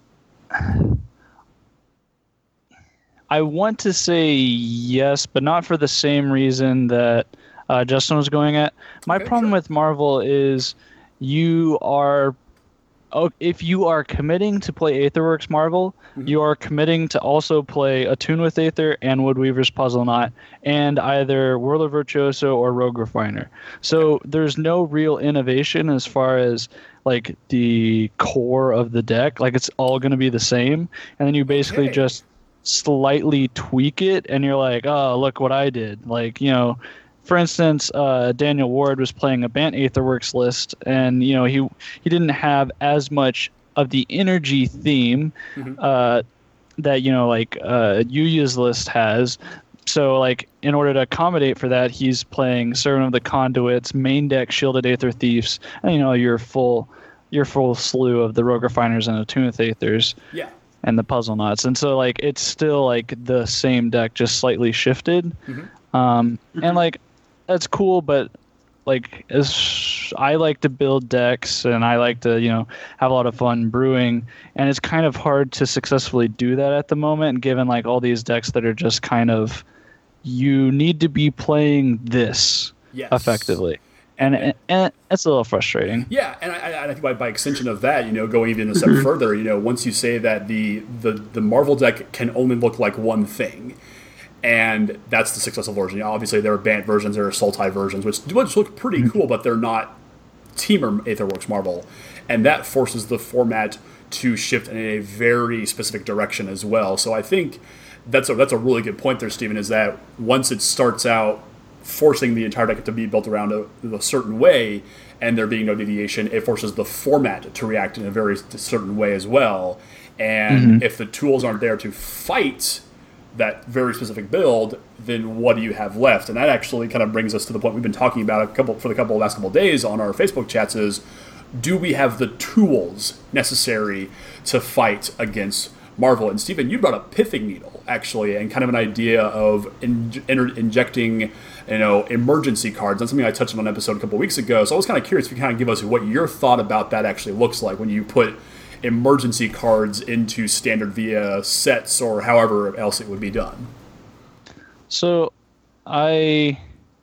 I want to say yes, but not for the same reason that uh, Justin was going at. My Okay, problem sure. with Marvel is you are, oh, if you are committing to play Aetherworks Marvel, Mm-hmm. you are committing to also play Attune with Aether and Woodweaver's Puzzle Knot, and either Whirler Virtuoso or Rogue Refiner. So there's no real innovation as far as like the core of the deck. Like, it's all going to be the same, and then you basically Okay. just slightly tweak it, and you're like, oh, look what I did. Like, you know, for instance, uh, Daniel Ward was playing a Bant Aetherworks list, and you know he he didn't have as much of the energy theme Mhm. uh, that you know like uh, Yuya's list has. So like in order to accommodate for that, he's playing Servant of the Conduits, main deck Shielded Aether Thieves, and you know your full your full slew of the Rogue Refiners and Attuneth Aethers Yeah. and the Puzzle Knots. And so like it's still like the same deck, just slightly shifted. Mhm. Um, Mhm. and like that's cool, but like as I like to build decks and I like to, you know, have a lot of fun brewing, and it's kind of hard to successfully do that at the moment, given like all these decks that are just kind of, you need to be playing this Yes. effectively. And, and, and it's a little frustrating. Yeah, and I, I I think by, by extension of that, you know, going even a step further, you know, once you say that the, the the Marvel deck can only look like one thing, and that's the successful version. You know, obviously, there are Bant versions, there are Sultai versions, which, which look pretty cool, but they're not Teamer Aetherworks Marvel, and that forces the format to shift in a very specific direction as well. So I think that's a that's a really good point there, Stephen. Is that once it starts out forcing the entire deck to be built around a, a certain way, and there being no deviation, it forces the format to react in a very certain way as well. And mm-hmm. if the tools aren't there to fight that very specific build, then what do you have left? And that actually kind of brings us to the point we've been talking about a couple for the couple of last couple of days on our Facebook chats is, do we have the tools necessary to fight against Marvel? And Stephen, you brought up Pithing Needle, actually, and kind of an idea of in, in, injecting, you know, emergency cards. That's something I touched on an episode a couple of weeks ago. So I was kind of curious if you kind of give us what your thought about that actually looks like when you put emergency cards into standard via sets or however else it would be done. So I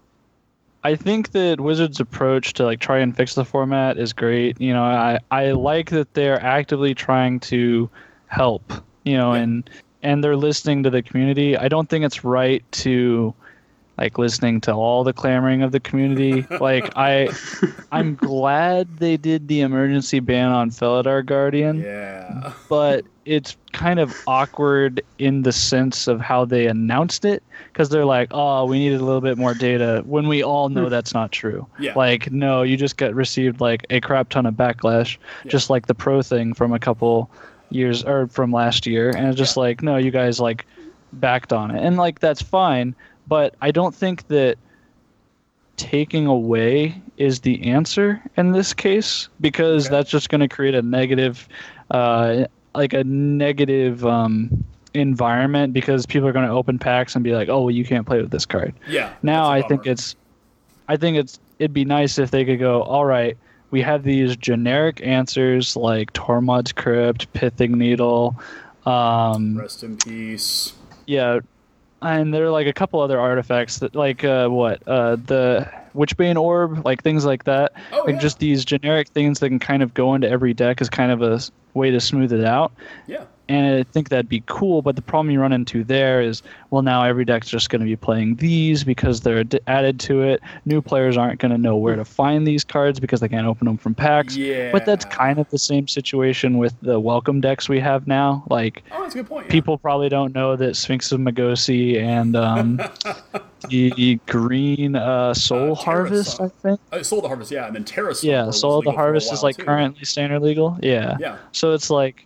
I think that Wizards' approach to like try and fix the format is great. You know, I, I like that they're actively trying to help, you know, yeah. and and they're listening to the community. I don't think it's right to like listening to all the clamoring of the community. Like I I'm glad they did the emergency ban on Felidar Guardian. Yeah. But it's kind of awkward in the sense of how they announced it, because they're like, oh, we needed a little bit more data when we all know that's not true. Yeah. Like, no, you just got received like a crap ton of backlash, yeah. just like the pro thing from a couple years or from last year. And it's just yeah. like, no, you guys like backed on it. And like, that's fine. But I don't think that taking away is the answer in this case, because okay. that's just going to create a negative, uh, like a negative um, environment, because people are going to open packs and be like, "Oh, well, you can't play with this card." Yeah. Now I think it's, I think it's it'd be nice if they could go, "All right, we have these generic answers like Tormod's Crypt, Pithing Needle, um, Rest in Peace." Yeah. And there are like a couple other artifacts that, like, uh, what, uh, the Witchbane Orb, like things like that. Oh, like yeah. just these generic things that can kind of go into every deck as kind of a way to smooth it out. Yeah. And I think that'd be cool, but the problem you run into there is, well, now every deck's just going to be playing these because they're d- added to it. New players aren't going to know where to find these cards because they can't open them from packs. Yeah. But that's kind of the same situation with the welcome decks we have now. Like, oh, that's a good point. Yeah. People probably don't know that Sphinx of Magosi and um, the green uh, Soul uh, Harvest, Terra, I think. Uh, Soul of the Harvest, yeah, and then Terra. Yeah, Soul of the Harvest is like too. currently standard legal. Yeah. Yeah. So it's like,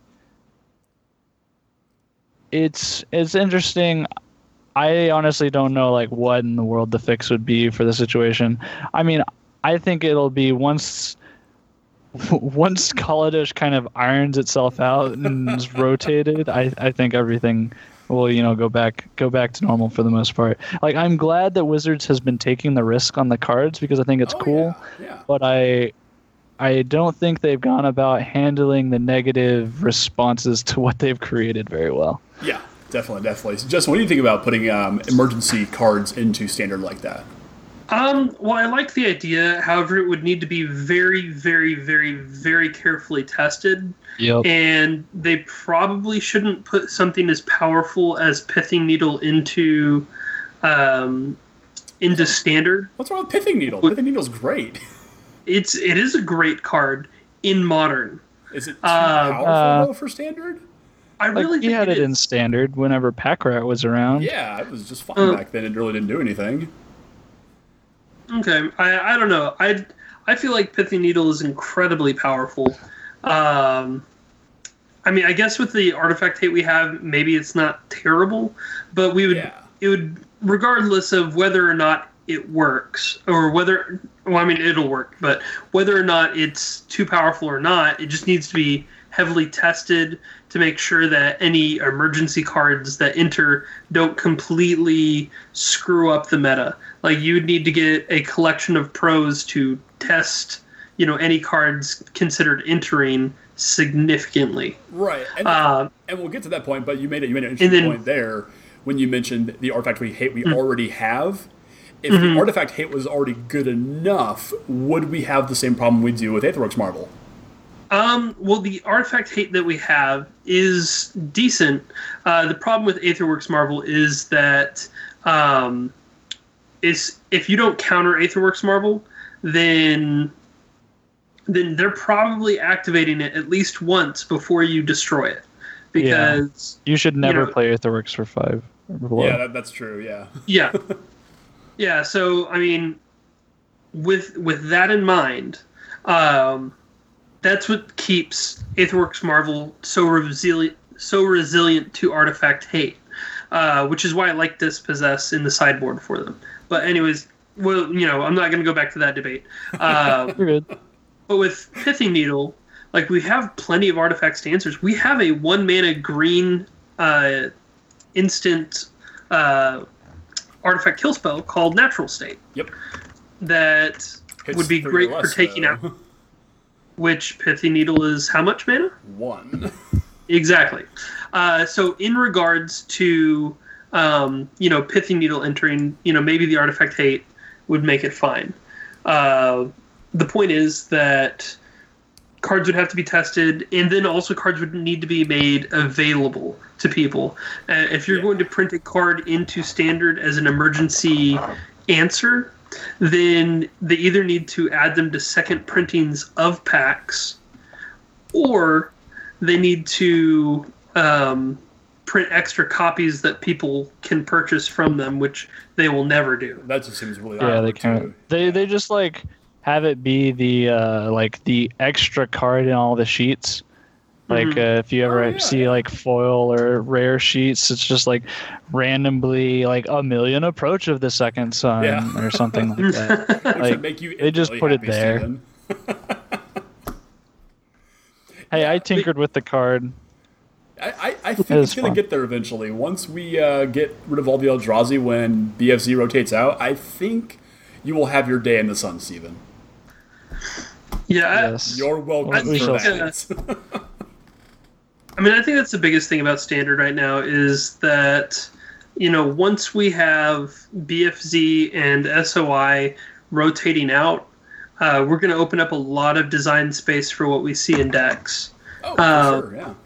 it's it's interesting. I honestly don't know like what in the world the fix would be for the situation. I mean, I think it'll be once once Kaladesh kind of irons itself out and is rotated, I, I think everything will, you know, go back go back to normal for the most part. Like, I'm glad that Wizards has been taking the risk on the cards because I think it's oh, cool. Yeah, yeah. But I I don't think they've gone about handling the negative responses to what they've created very well. Yeah, definitely, definitely. So Justin, what do you think about putting um, emergency cards into standard like that? Um, well, I like the idea. However, it would need to be very, very, very, very carefully tested. Yep. And they probably shouldn't put something as powerful as Pithing Needle into um, into standard. What's wrong with Pithing Needle? Pithing Needle's great. It's it is a great card in Modern. Is it too Uh, powerful uh, though for standard? I Like, really we think had it is. in standard whenever Packrat was around. Yeah, it was just fine Uh, back then. It really didn't do anything. Okay, I I don't know. I I feel like Pithing Needle is incredibly powerful. Um, I mean, I guess with the artifact hate we have, maybe it's not terrible, but we would Yeah. it would, regardless of whether or not it works, or whether, well, I mean, it'll work, but whether or not it's too powerful or not, it just needs to be heavily tested to make sure that any emergency cards that enter don't completely screw up the meta. Like, you would need to get a collection of pros to test, you know, any cards considered entering significantly. Right, and, Uh, and we'll get to that point. But you made it. You made an interesting then, point there when you mentioned the artifact we hate we mm-hmm. already have. If Mm-hmm. the artifact hate was already good enough, would we have the same problem we do with Aetherworks Marvel? Um, well, the artifact hate that we have is decent. Uh, the problem with Aetherworks Marvel is that um, is if you don't counter Aetherworks Marvel, then then they're probably activating it at least once before you destroy it. Because yeah. you should never you know, play Aetherworks for five. Yeah, that, that's true. Yeah. Yeah. Yeah. So I mean, with with that in mind, um, that's what keeps Aetherworks Marvel so resilient, so resilient to artifact hate, uh, which is why I like Dispossess in the sideboard for them. But anyways, well, you know, I'm not going to go back to that debate. Uh, You're good. But with Pithing Needle, like we have plenty of artifacts to answers. We have a one mana green uh, instant uh, artifact kill spell called Natural State. Yep. That It's would be great less, for taking though. out. Which Pithing Needle is how much mana? One. Exactly. Uh, so in regards to um, you know Pithing Needle entering, you know maybe the artifact hate would make it fine. Uh, the point is that cards would have to be tested, and then also cards would need to be made available to people. Uh, if you're Yeah. going to print a card into Standard as an emergency answer, then they either need to add them to second printings of packs, or they need to um, print extra copies that people can purchase from them, which they will never do. That just seems really Yeah, they awkward, kind too. of they they just like have it be the uh, like the extra card in all the sheets. Like Mhm. uh, if you ever Oh, yeah, see yeah. like foil or rare sheets, it's just like randomly like a million approach of the second sun Yeah. or something like that. That should Like, make you they just instantly put it happy, there. Steven. Hey, I tinkered with the card. I, I, I think It it's is going to fun. get there eventually. Once we uh, get rid of all the Eldrazi when B F Z rotates out, I think you will have your day in the sun, Steven. Yeah, I- Yes. You're welcome Well, we for shall that. I mean, I think that's the biggest thing about Standard right now is that, you know, once we have B F Z and S O I rotating out, uh, we're going to open up a lot of design space for what we see in decks. Oh, for Uh, sure, yeah.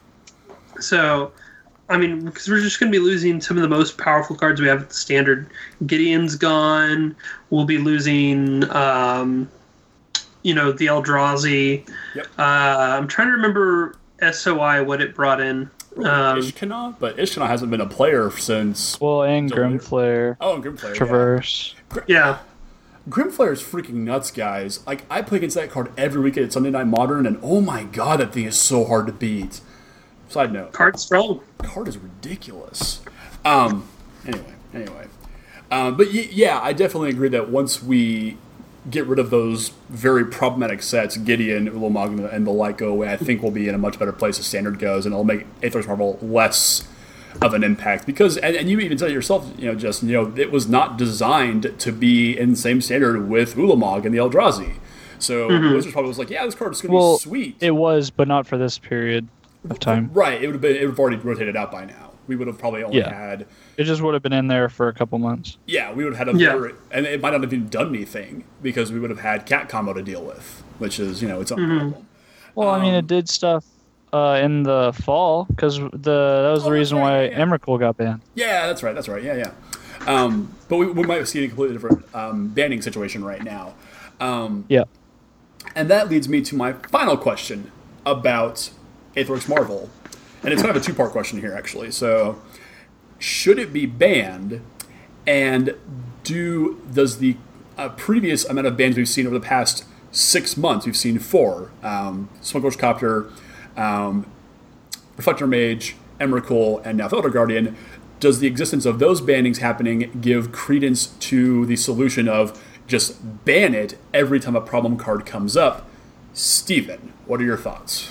So, I mean, because we're just going to be losing some of the most powerful cards we have at the Standard. Gideon's gone. We'll be losing, um, you know, the Eldrazi. Yep. Uh, I'm trying to remember S O I, what it brought in. Um, Ishkana? But Ishkana hasn't been a player since... Well, and Deliver- Grimflare, Oh, and Grimflare, Traverse. yeah. Grimflare is freaking nuts, guys. Like, I play against that card every week at Sunday Night Modern, and oh my god, that thing is so hard to beat. Side note. Card strong. Card is ridiculous. Um, anyway, anyway. Um, but y- yeah, I definitely agree that once we get rid of those very problematic sets, Gideon, Ulamog, and the like go away, I think we'll be in a much better place as Standard goes, and it'll make Aetherworks Marvel less of an impact. Because, and, and you even said it yourself, you know, Justin, you know, it was not designed to be in the same standard with Ulamog and the Eldrazi. So Wizards probably was like, yeah, this card is going to Well, be sweet. it was, but not for this period of time. Right, it would have been, it would have already rotated out by now. We would have probably only Yeah. had... It just would have been in there for a couple months. Yeah, we would have had a Yeah. very, and it might not have even done anything because we would have had cat combo to deal with, which is, you know, its own Mm-hmm. problem. Well, I mean, Um, it did stuff uh, in the fall because the that was Oh, the that's reason right, why yeah, yeah. Emrakul got banned. Yeah, that's right, that's right, yeah, yeah. Um, but we, we might see a completely different um, banning situation right now. Um, Yeah. and that leads me to my final question about Aetherworks Marvel. And it's kind of a two-part question here, actually. So, should it be banned? And do does the uh, previous amount of bans we've seen over the past six months, we've seen four, um, Smokebush Copter, um, Reflector Mage, Emrakul, and now Felder Guardian, does the existence of those bannings happening give credence to the solution of just ban it every time a problem card comes up? Steven, what are your thoughts?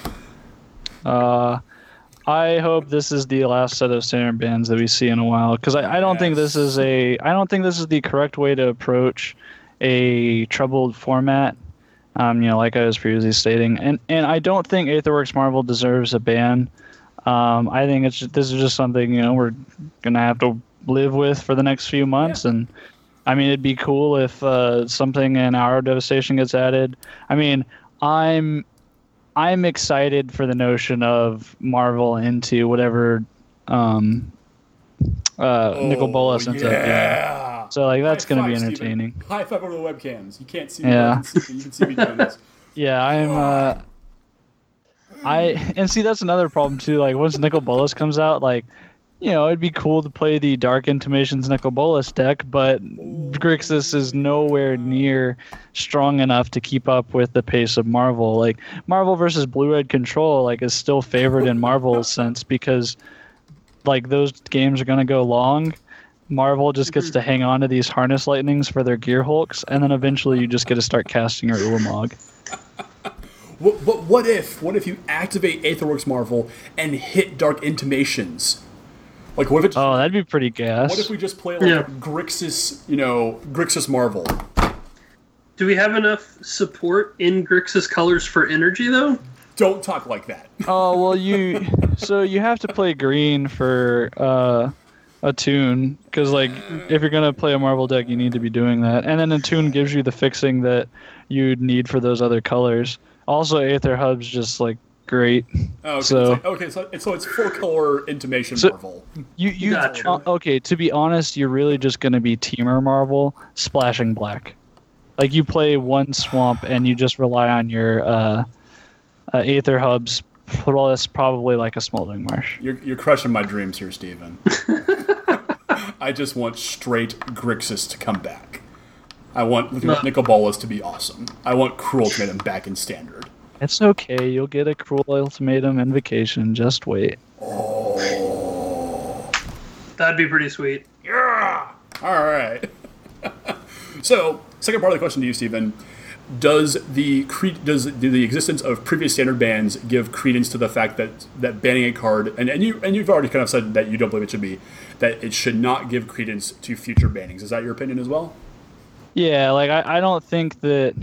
Uh, I hope this is the last set of standard bans that we see in a while because I, I don't think this Yes. is a I don't think this is the correct way to approach a troubled format. Um, you know, like I was previously stating, and and I don't think Aetherworks Marvel deserves a ban. Um, I think it's this is just something you know we're gonna have to live with for the next few months, and I mean it'd be cool if uh, something in Hour Devastation gets added. I mean I'm I'm excited for the notion of Marvel into whatever um, uh, Nicol Bolas ends up being. Yeah. So like that's High going to be five, entertaining. Steven. High five over the webcams. You can't see Yeah. me. You can see me doing this. Yeah, I'm. Uh, I and see that's another problem too. Like once Nicol Bolas comes out, like you know, it'd be cool to play the Dark Intimations Nicol Bolas deck, but Grixis is nowhere near strong enough to keep up with the pace of Marvel. Like Marvel versus Blue Red Control, like is still favored in Marvel's sense because like those games are gonna go long. Marvel just gets to hang on to these Harness Lightnings for their Gear Hulks, and then eventually you just get to start casting your Ulamog. What, but what if, what if you activate Aetherworks Marvel and hit Dark Intimations? Like, what if it? Oh, that'd be pretty gas. What if we just play like Yeah. Grixis, you know, Grixis Marvel? Do we have enough support in Grixis colors for energy, though? Don't talk like that. Oh well, you so you have to play green for uh, a tune because like if you're gonna play a Marvel deck, you need to be doing that, and then a tune gives you the fixing that you'd need for those other colors. Also, Aether Hub's just like great. Oh, okay, So- so, like, okay, so, so it's full color Intimation So- Marvel. You you Gotcha. uh, okay? To be honest, you're really just gonna be Teamer Marvel splashing black. Like you play one swamp and you just rely on your uh, uh, Aether Hubs plus probably like a Smoldering Marsh. You're, you're crushing my dreams here, Steven. I just want straight Grixis to come back. I want No. Nicol Bolas to be awesome. I want Cruel Ultimatum back in Standard. It's okay. You'll get a Cruel Ultimatum Invocation. Just wait. That'd be pretty sweet. Yeah! All right. So, second part of the question to you, Stephen. Does the cre- does do the existence of previous standard bans give credence to the fact that, that banning a card and, and you and you've already kind of said that you don't believe it should be that it should not give credence to future bannings? Is that your opinion as well? Yeah, like I, I don't think that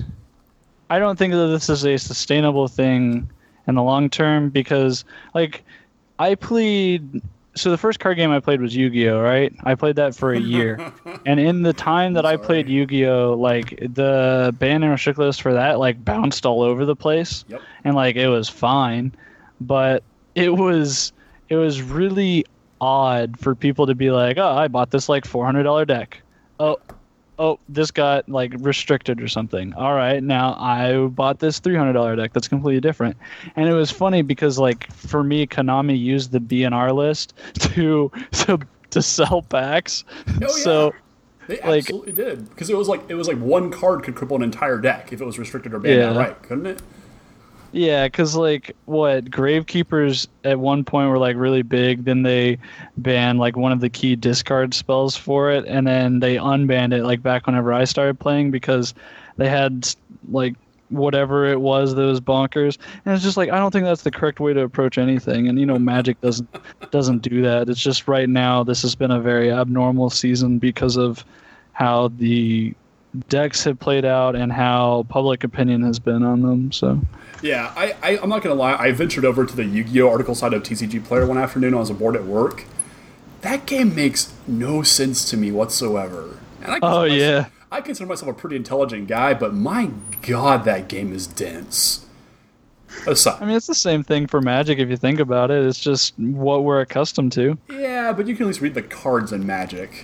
I don't think that this is a sustainable thing in the long term because like I played so the first card game I played was Yu-Gi-Oh, right? I played that for a year. And in the time that I Sorry. played Yu-Gi-Oh, like the ban and restrict list for that like bounced all over the place. Yep. And like it was fine, but it was it was really odd for people to be like, "Oh, I bought this like four hundred dollars deck." Oh, oh, this got like restricted or something. All right, now I bought this three hundred dollars deck that's completely different. And it was funny because like for me, Konami used the B N R list to to to sell packs. Oh, yeah. So They like- absolutely did because it was like it was like one card could cripple an entire deck if it was restricted or banned Yeah. outright, couldn't it? yeah, because like what Gravekeepers at one point were like really big. Then they banned like one of the key discard spells for it, and then they unbanned it like back whenever I started playing because they had like whatever it was that was bonkers. And it's just like I don't think that's the correct way to approach anything. And you know, Magic doesn't doesn't do that. It's just right now this has been a very abnormal season because of how the decks have played out and how public opinion has been on them. So. Yeah, I, I, I'm not going to lie. I ventured over to the Yu-Gi-Oh! Article side of T C G Player one afternoon. I was aboard at work. That game makes no sense to me whatsoever. And I Oh, consider yeah. myself, I consider myself a pretty intelligent guy, but my God, that game is dense. Aside. I mean, it's the same thing for Magic if you think about it. It's just what we're accustomed to. Yeah, but you can at least read the cards in Magic.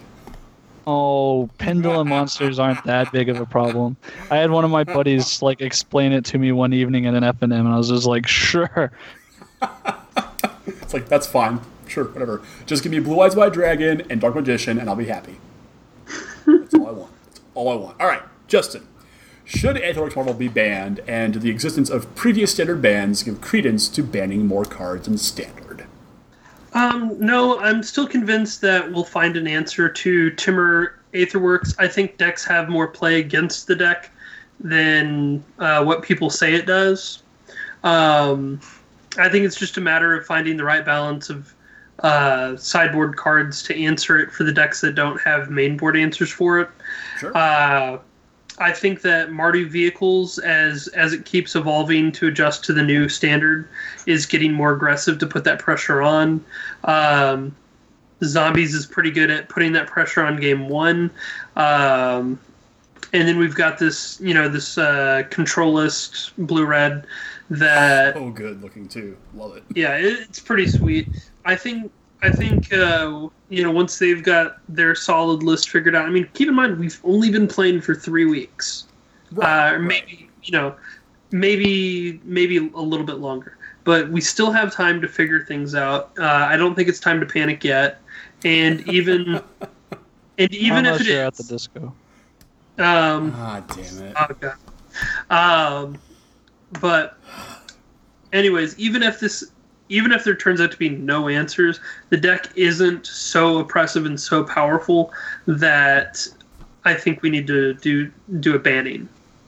Oh, Pendulum monsters aren't that big of a problem. I had one of my buddies like explain it to me one evening in an F and M, and I was just like, sure. It's like, that's fine. Sure, whatever. Just give me Blue Eyes White Dragon and Dark Magician, and I'll be happy. That's all I want. That's all I want. All right, Justin. Should Aetherworks Marvel be banned, and do the existence of previous standard bans give credence to banning more cards in Standard? Um, no, I'm still convinced that we'll find an answer to Timur Aetherworks. I think decks have more play against the deck than uh, what people say it does. Um, I think it's just a matter of finding the right balance of uh, sideboard cards to answer it for the decks that don't have mainboard answers for it. Sure. Uh, I think that Mardu Vehicles, as as it keeps evolving to adjust to the new standard, is getting more aggressive to put that pressure on. Um, Zombies is pretty good at putting that pressure on game one. Um, and then we've got this, you know, this uh, control list blue-red that... oh, good looking too. Love it. Yeah, it, it's pretty sweet. I think I think uh, you know, once they've got their solid list figured out. I mean, keep in mind we've only been playing for three weeks, Right, uh, or right. maybe you know, maybe maybe a little bit longer. But we still have time to figure things out. Uh, I don't think it's time to panic yet. And even and even if it you're is, at the disco. Um, Ah, damn it. oh god. Um, but anyways, even if this, even if there turns out to be no answers, the deck isn't so oppressive and so powerful that I think we need to do do a banning.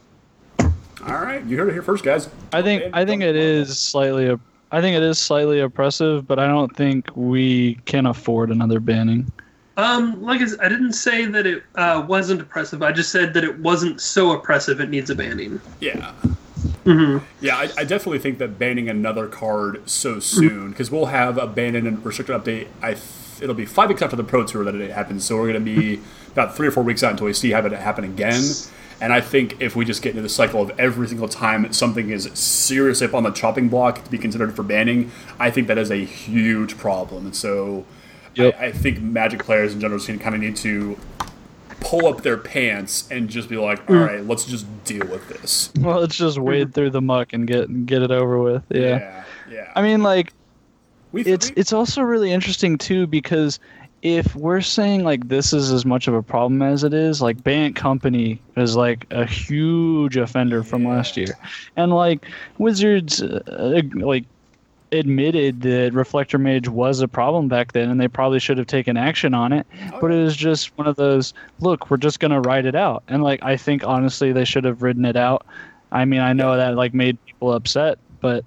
All right, you heard it here first, guys. I think Don't I ban- think don't it ban. is slightly. op- I think it is slightly oppressive, but I don't think we can afford another banning. Um, like I, s- I didn't say that it uh, wasn't oppressive. I just said that it wasn't so oppressive it needs a banning. Yeah. Mm-hmm. Yeah, I, I definitely think that banning another card so soon, because we'll have a ban and restricted update. I th- it'll be five weeks after the Pro Tour that it happens, so we're going to be about three or four weeks out until we see have it happen again. And I think if we just get into the cycle of every single time something is seriously up on the chopping block to be considered for banning, I think that is a huge problem. And so Yep. I, I think Magic players in general kind of need to pull up their pants and just be like, all right, let's just deal with this. Well, let's just wade through the muck and get get it over with. Yeah. Yeah. yeah. I mean, like, We've, it's it's also really interesting too, because if we're saying like this is as much of a problem as it is, like Bant Company is like a huge offender from Yeah. last year, and like Wizards uh, like admitted that Reflector Mage was a problem back then, and they probably should have taken action on it. Oh, But yeah. it was just one of those, look, we're just gonna ride it out, and like I think honestly they should have ridden it out. I mean, I know that like made people upset, but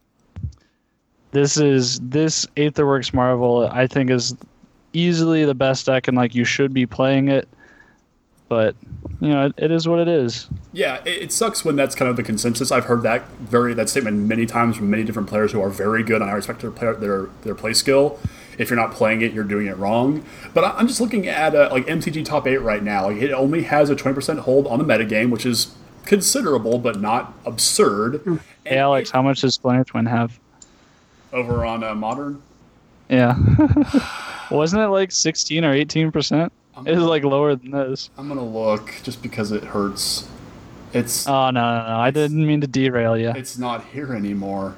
this is this Aetherworks Marvel I think is easily the best deck, and like you should be playing it. But you know, it, it is what it is. Yeah, it, it sucks when that's kind of the consensus. I've heard that very that statement many times from many different players who are very good, and I respect their player, their their play skill. If you're not playing it, you're doing it wrong. But I- I'm just looking at uh, like M T G top eight right now. Like, it only has a twenty percent hold on the metagame, which is considerable but not absurd. Hey Alex, how much does Splinter Twin have? Over on uh, Modern, Yeah. Wasn't it like sixteen or eighteen percent? It was like lower than this. I'm gonna look just because it hurts. It's Oh, no, no, no. I didn't mean to derail you. it's not here anymore.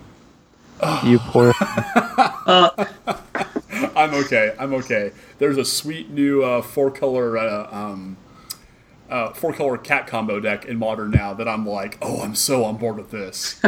You poor. Uh, I'm okay. I'm okay. There's a sweet new uh, four color uh, um, uh, four color cat combo deck in Modern now that I'm like, oh, I'm so on board with this.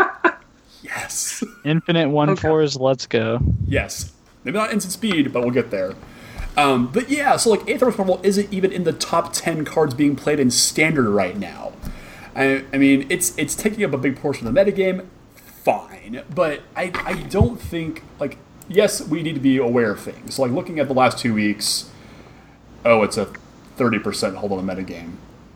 Yes, Infinite one Okay. fours, let's go. yes. Maybe not instant speed, but we'll get there. Um, but yeah, so like Aetherworks Marvel isn't even in the top ten cards being played in Standard right now. I, I mean, it's it's taking up a big portion of the metagame. Fine, but I I don't think like yes, we need to be aware of things. Like looking at the last two weeks, oh, it's a thirty percent hold on the metagame.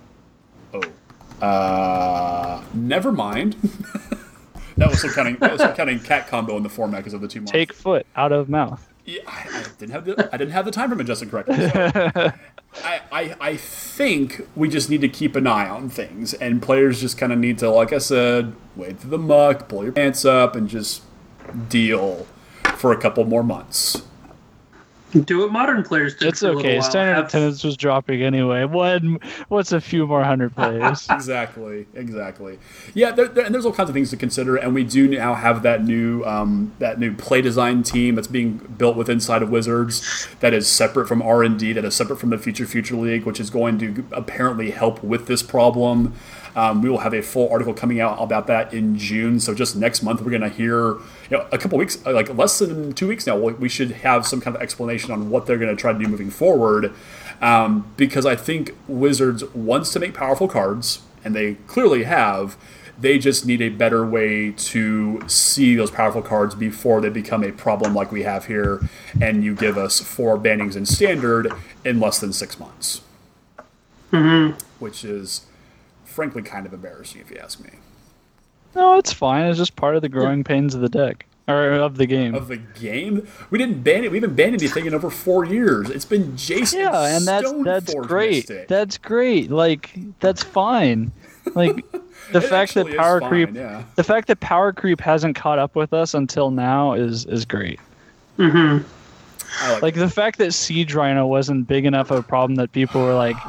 Oh, uh, never mind. That was still counting. That was still counting cat combo in the format because of the two months. Take foot out of mouth. Yeah, I, I didn't have the I didn't have the time from adjusting correctly. So I, I I think we just need to keep an eye on things, and players just kind of need to, like I said, wade through the muck, pull your pants up, and just deal for a couple more months. do what modern players did. It's for a little okay. while. Standard Have- attendance was dropping anyway. What? What's a few more hundred players? Exactly, exactly. Yeah, there, there, and there's all kinds of things to consider, and we do now have that new um, that new play design team that's being built with inside of Wizards that is separate from R and D, that is separate from the Future Future League, which is going to apparently help with this problem. Um, we will have a full article coming out about that in June. So just next month, we're going to hear, you know, a couple weeks, like less than two weeks now, we we should have some kind of explanation on what they're going to try to do moving forward. Um, because I think Wizards wants to make powerful cards, and they clearly have. They just need a better way to see those powerful cards before they become a problem like we have here, and you give us four bannings in Standard in less than six months. Mm-hmm. Which is, frankly, kind of embarrassing if you ask me. No, it's fine. It's just part of the growing pains of the deck or of the game. Of the game, we didn't ban it. We haven't banned anything in over four years. It's been Jason. Yeah, and that's that's Stoneforge great. Mystic. That's great. Like that's fine. Like the It fact that actually is power fine, creep, yeah. the fact that power creep hasn't caught up with us until now is is great. Mhm. I like, Like the fact that Siege Rhino wasn't big enough of a problem that people were like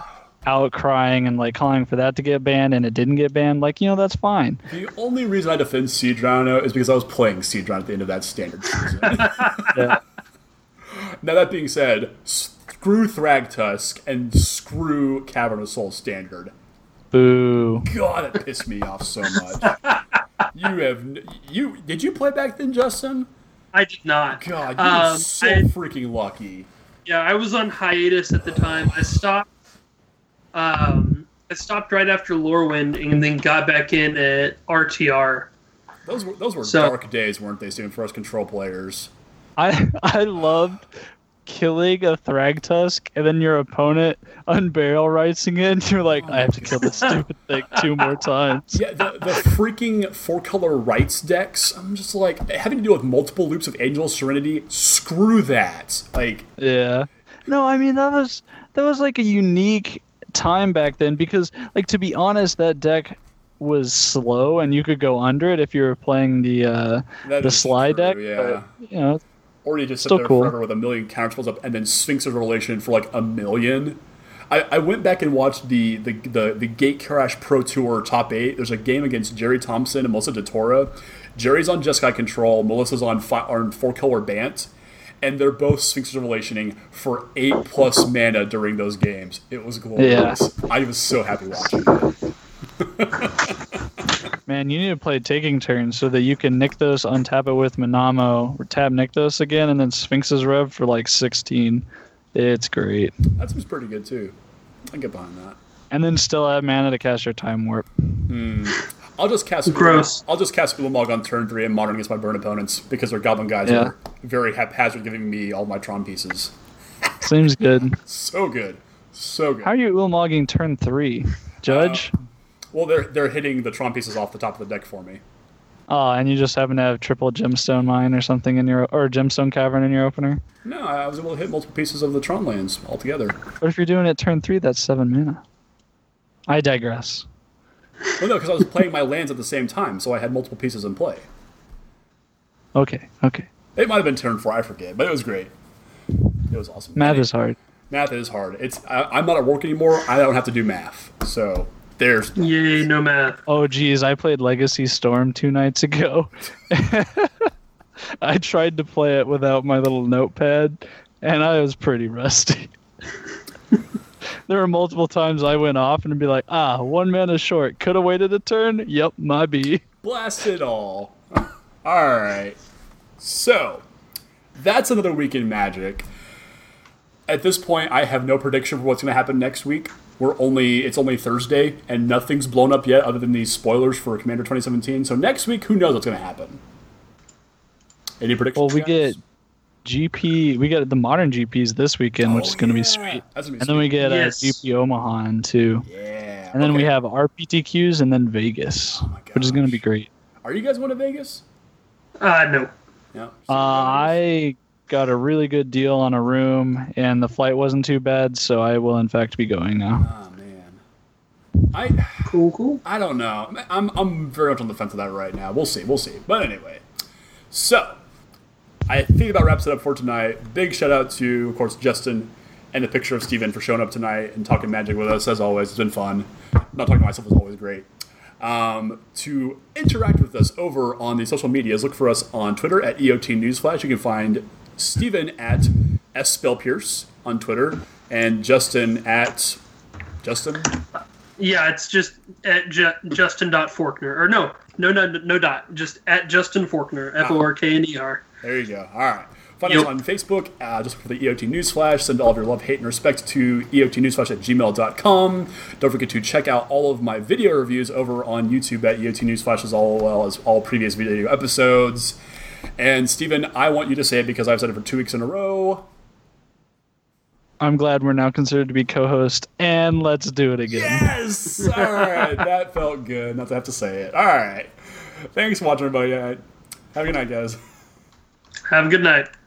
outcrying and like calling for that to get banned and it didn't get banned, like, you know, that's fine. The only reason I defend Siege Rhino is because I was playing Siege Rhino at the end of that standard season. Yeah. Now, that being said, screw Thragtusk and screw Cavern of Souls standard. Boo. God, that pissed me off so much. You have... you Did you play back then, Justin? I did not. God, you Um, were so I- freaking lucky. Yeah, I was on hiatus at the time. I stopped. Um, I stopped right after Lorewind and then got back in at R T R. Those were, those were So- dark days, weren't they, Steven, for us control players? I I loved killing a Thragtusk and then your opponent unbarrel writing it and you're like, I have to kill this stupid thing two more times. Yeah, the, the freaking four-color rights decks, I'm just like, having to deal with multiple loops of Angel of Serenity, screw that. Like, Yeah. No, I mean that was that was like a unique time back then because, like, to be honest, that deck was slow and you could go under it if you were playing the uh, that the is Sly true, deck. yeah. But, you know, Or you just sit Still there cool. forever with a million counter spells up and then Sphinx of Revelation for like a million. I, I went back and watched the, the, the, the Gate Crash Pro Tour top eight. There's a game against Jerry Thompson and Melissa DeTora. Jerry's on Jeskai Control, Melissa's on, fi- on four color Bant, and they're both Sphinx of Revelationing for eight plus mana during those games. It was glorious. I was so happy watching it. man, you need to play Taking Turns so that you can Nykthos, untap it with Manamo, or tap Nykthos again, and then Sphinx's Rev for like sixteen. It's great. That seems pretty good too. I can get behind that. And then still have mana to cast your Time Warp. I'll just cast Gross. I'll just cast Ulamog on turn three and modern against my burn opponents because their goblin guys Yeah. are very haphazard, giving me all my Tron pieces. Seems good. So good, so good. How are you Uilmogging turn three? Judge? Well, they're they're hitting the Tron pieces off the top of the deck for me. Oh, and you just happen to have triple Gemstone Mine or something in your, or Gemstone Cavern in your opener? No, I was able to hit multiple pieces of the Tron lands altogether. But if you're doing it turn three, that's seven mana. I digress. Well, no, because I was playing my lands at the same time, so I had multiple pieces in play. Okay, okay. It might have been turn four, I forget, but it was great. It was awesome. Math is hard. Math is hard. It's I, I'm not at work anymore. I don't have to do math, so there's Yay, no math. Oh, geez, I played Legacy Storm two nights ago. I tried to play it without my little notepad, and I was pretty rusty. There were multiple times I went off and be like, ah, one mana short. Could have waited a turn? Yep, my B. blast it all. All right. So, that's another week in Magic. At this point, I have no prediction for what's going to happen next week. We're only it's only Thursday, and nothing's blown up yet other than these spoilers for Commander twenty seventeen. So next week, who knows what's going to happen? Any predictions? Well, we guys? get G P, we get the modern G Ps this weekend, which Oh, is going to be yeah. sweet. That's gonna be And then we sweet. get Yes. uh, G P Omaha in, too. Yeah. And then we okay. have R P T Qs and then Vegas, Oh my which is going to gosh. be great. Are you guys going to Vegas? Uh, no. No. Uh, I got a really good deal on a room, and the flight wasn't too bad, so I will in fact be going now. Oh man. I Cool, cool. I don't know. I'm I'm very much on the fence of that right now. We'll see. We'll see. But anyway, so I think that wraps it up for tonight. Big shout out to, of course, Justin and the picture of Steven for showing up tonight and talking Magic with us as always. It's been fun. Not talking to myself is always great. Um, to interact with us over on the social medias, look for us on Twitter at E O T Newsflash. You can find Steven at S Spellpierce on Twitter and Justin at Justin. Yeah, it's just at Ju- Justin.Forkner. Or no, no, no, no dot. Just at Justin Forkner. F O R K N E R. There you go. All right. Find Yep. us on Facebook, uh, just for the E O T Newsflash. Send all of your love, hate, and respect to E O T Newsflash at gmail dot com. Don't forget to check out all of my video reviews over on YouTube at E O T Newsflash, as all well as all previous video episodes. And Steven, I want you to say it because I've said it for two weeks in a row. I'm glad we're now considered to be co-host, and let's do it again. Yes! All right. That felt good not to have to say it. All right. Thanks for watching, everybody. Have a good night, guys. Have a good night.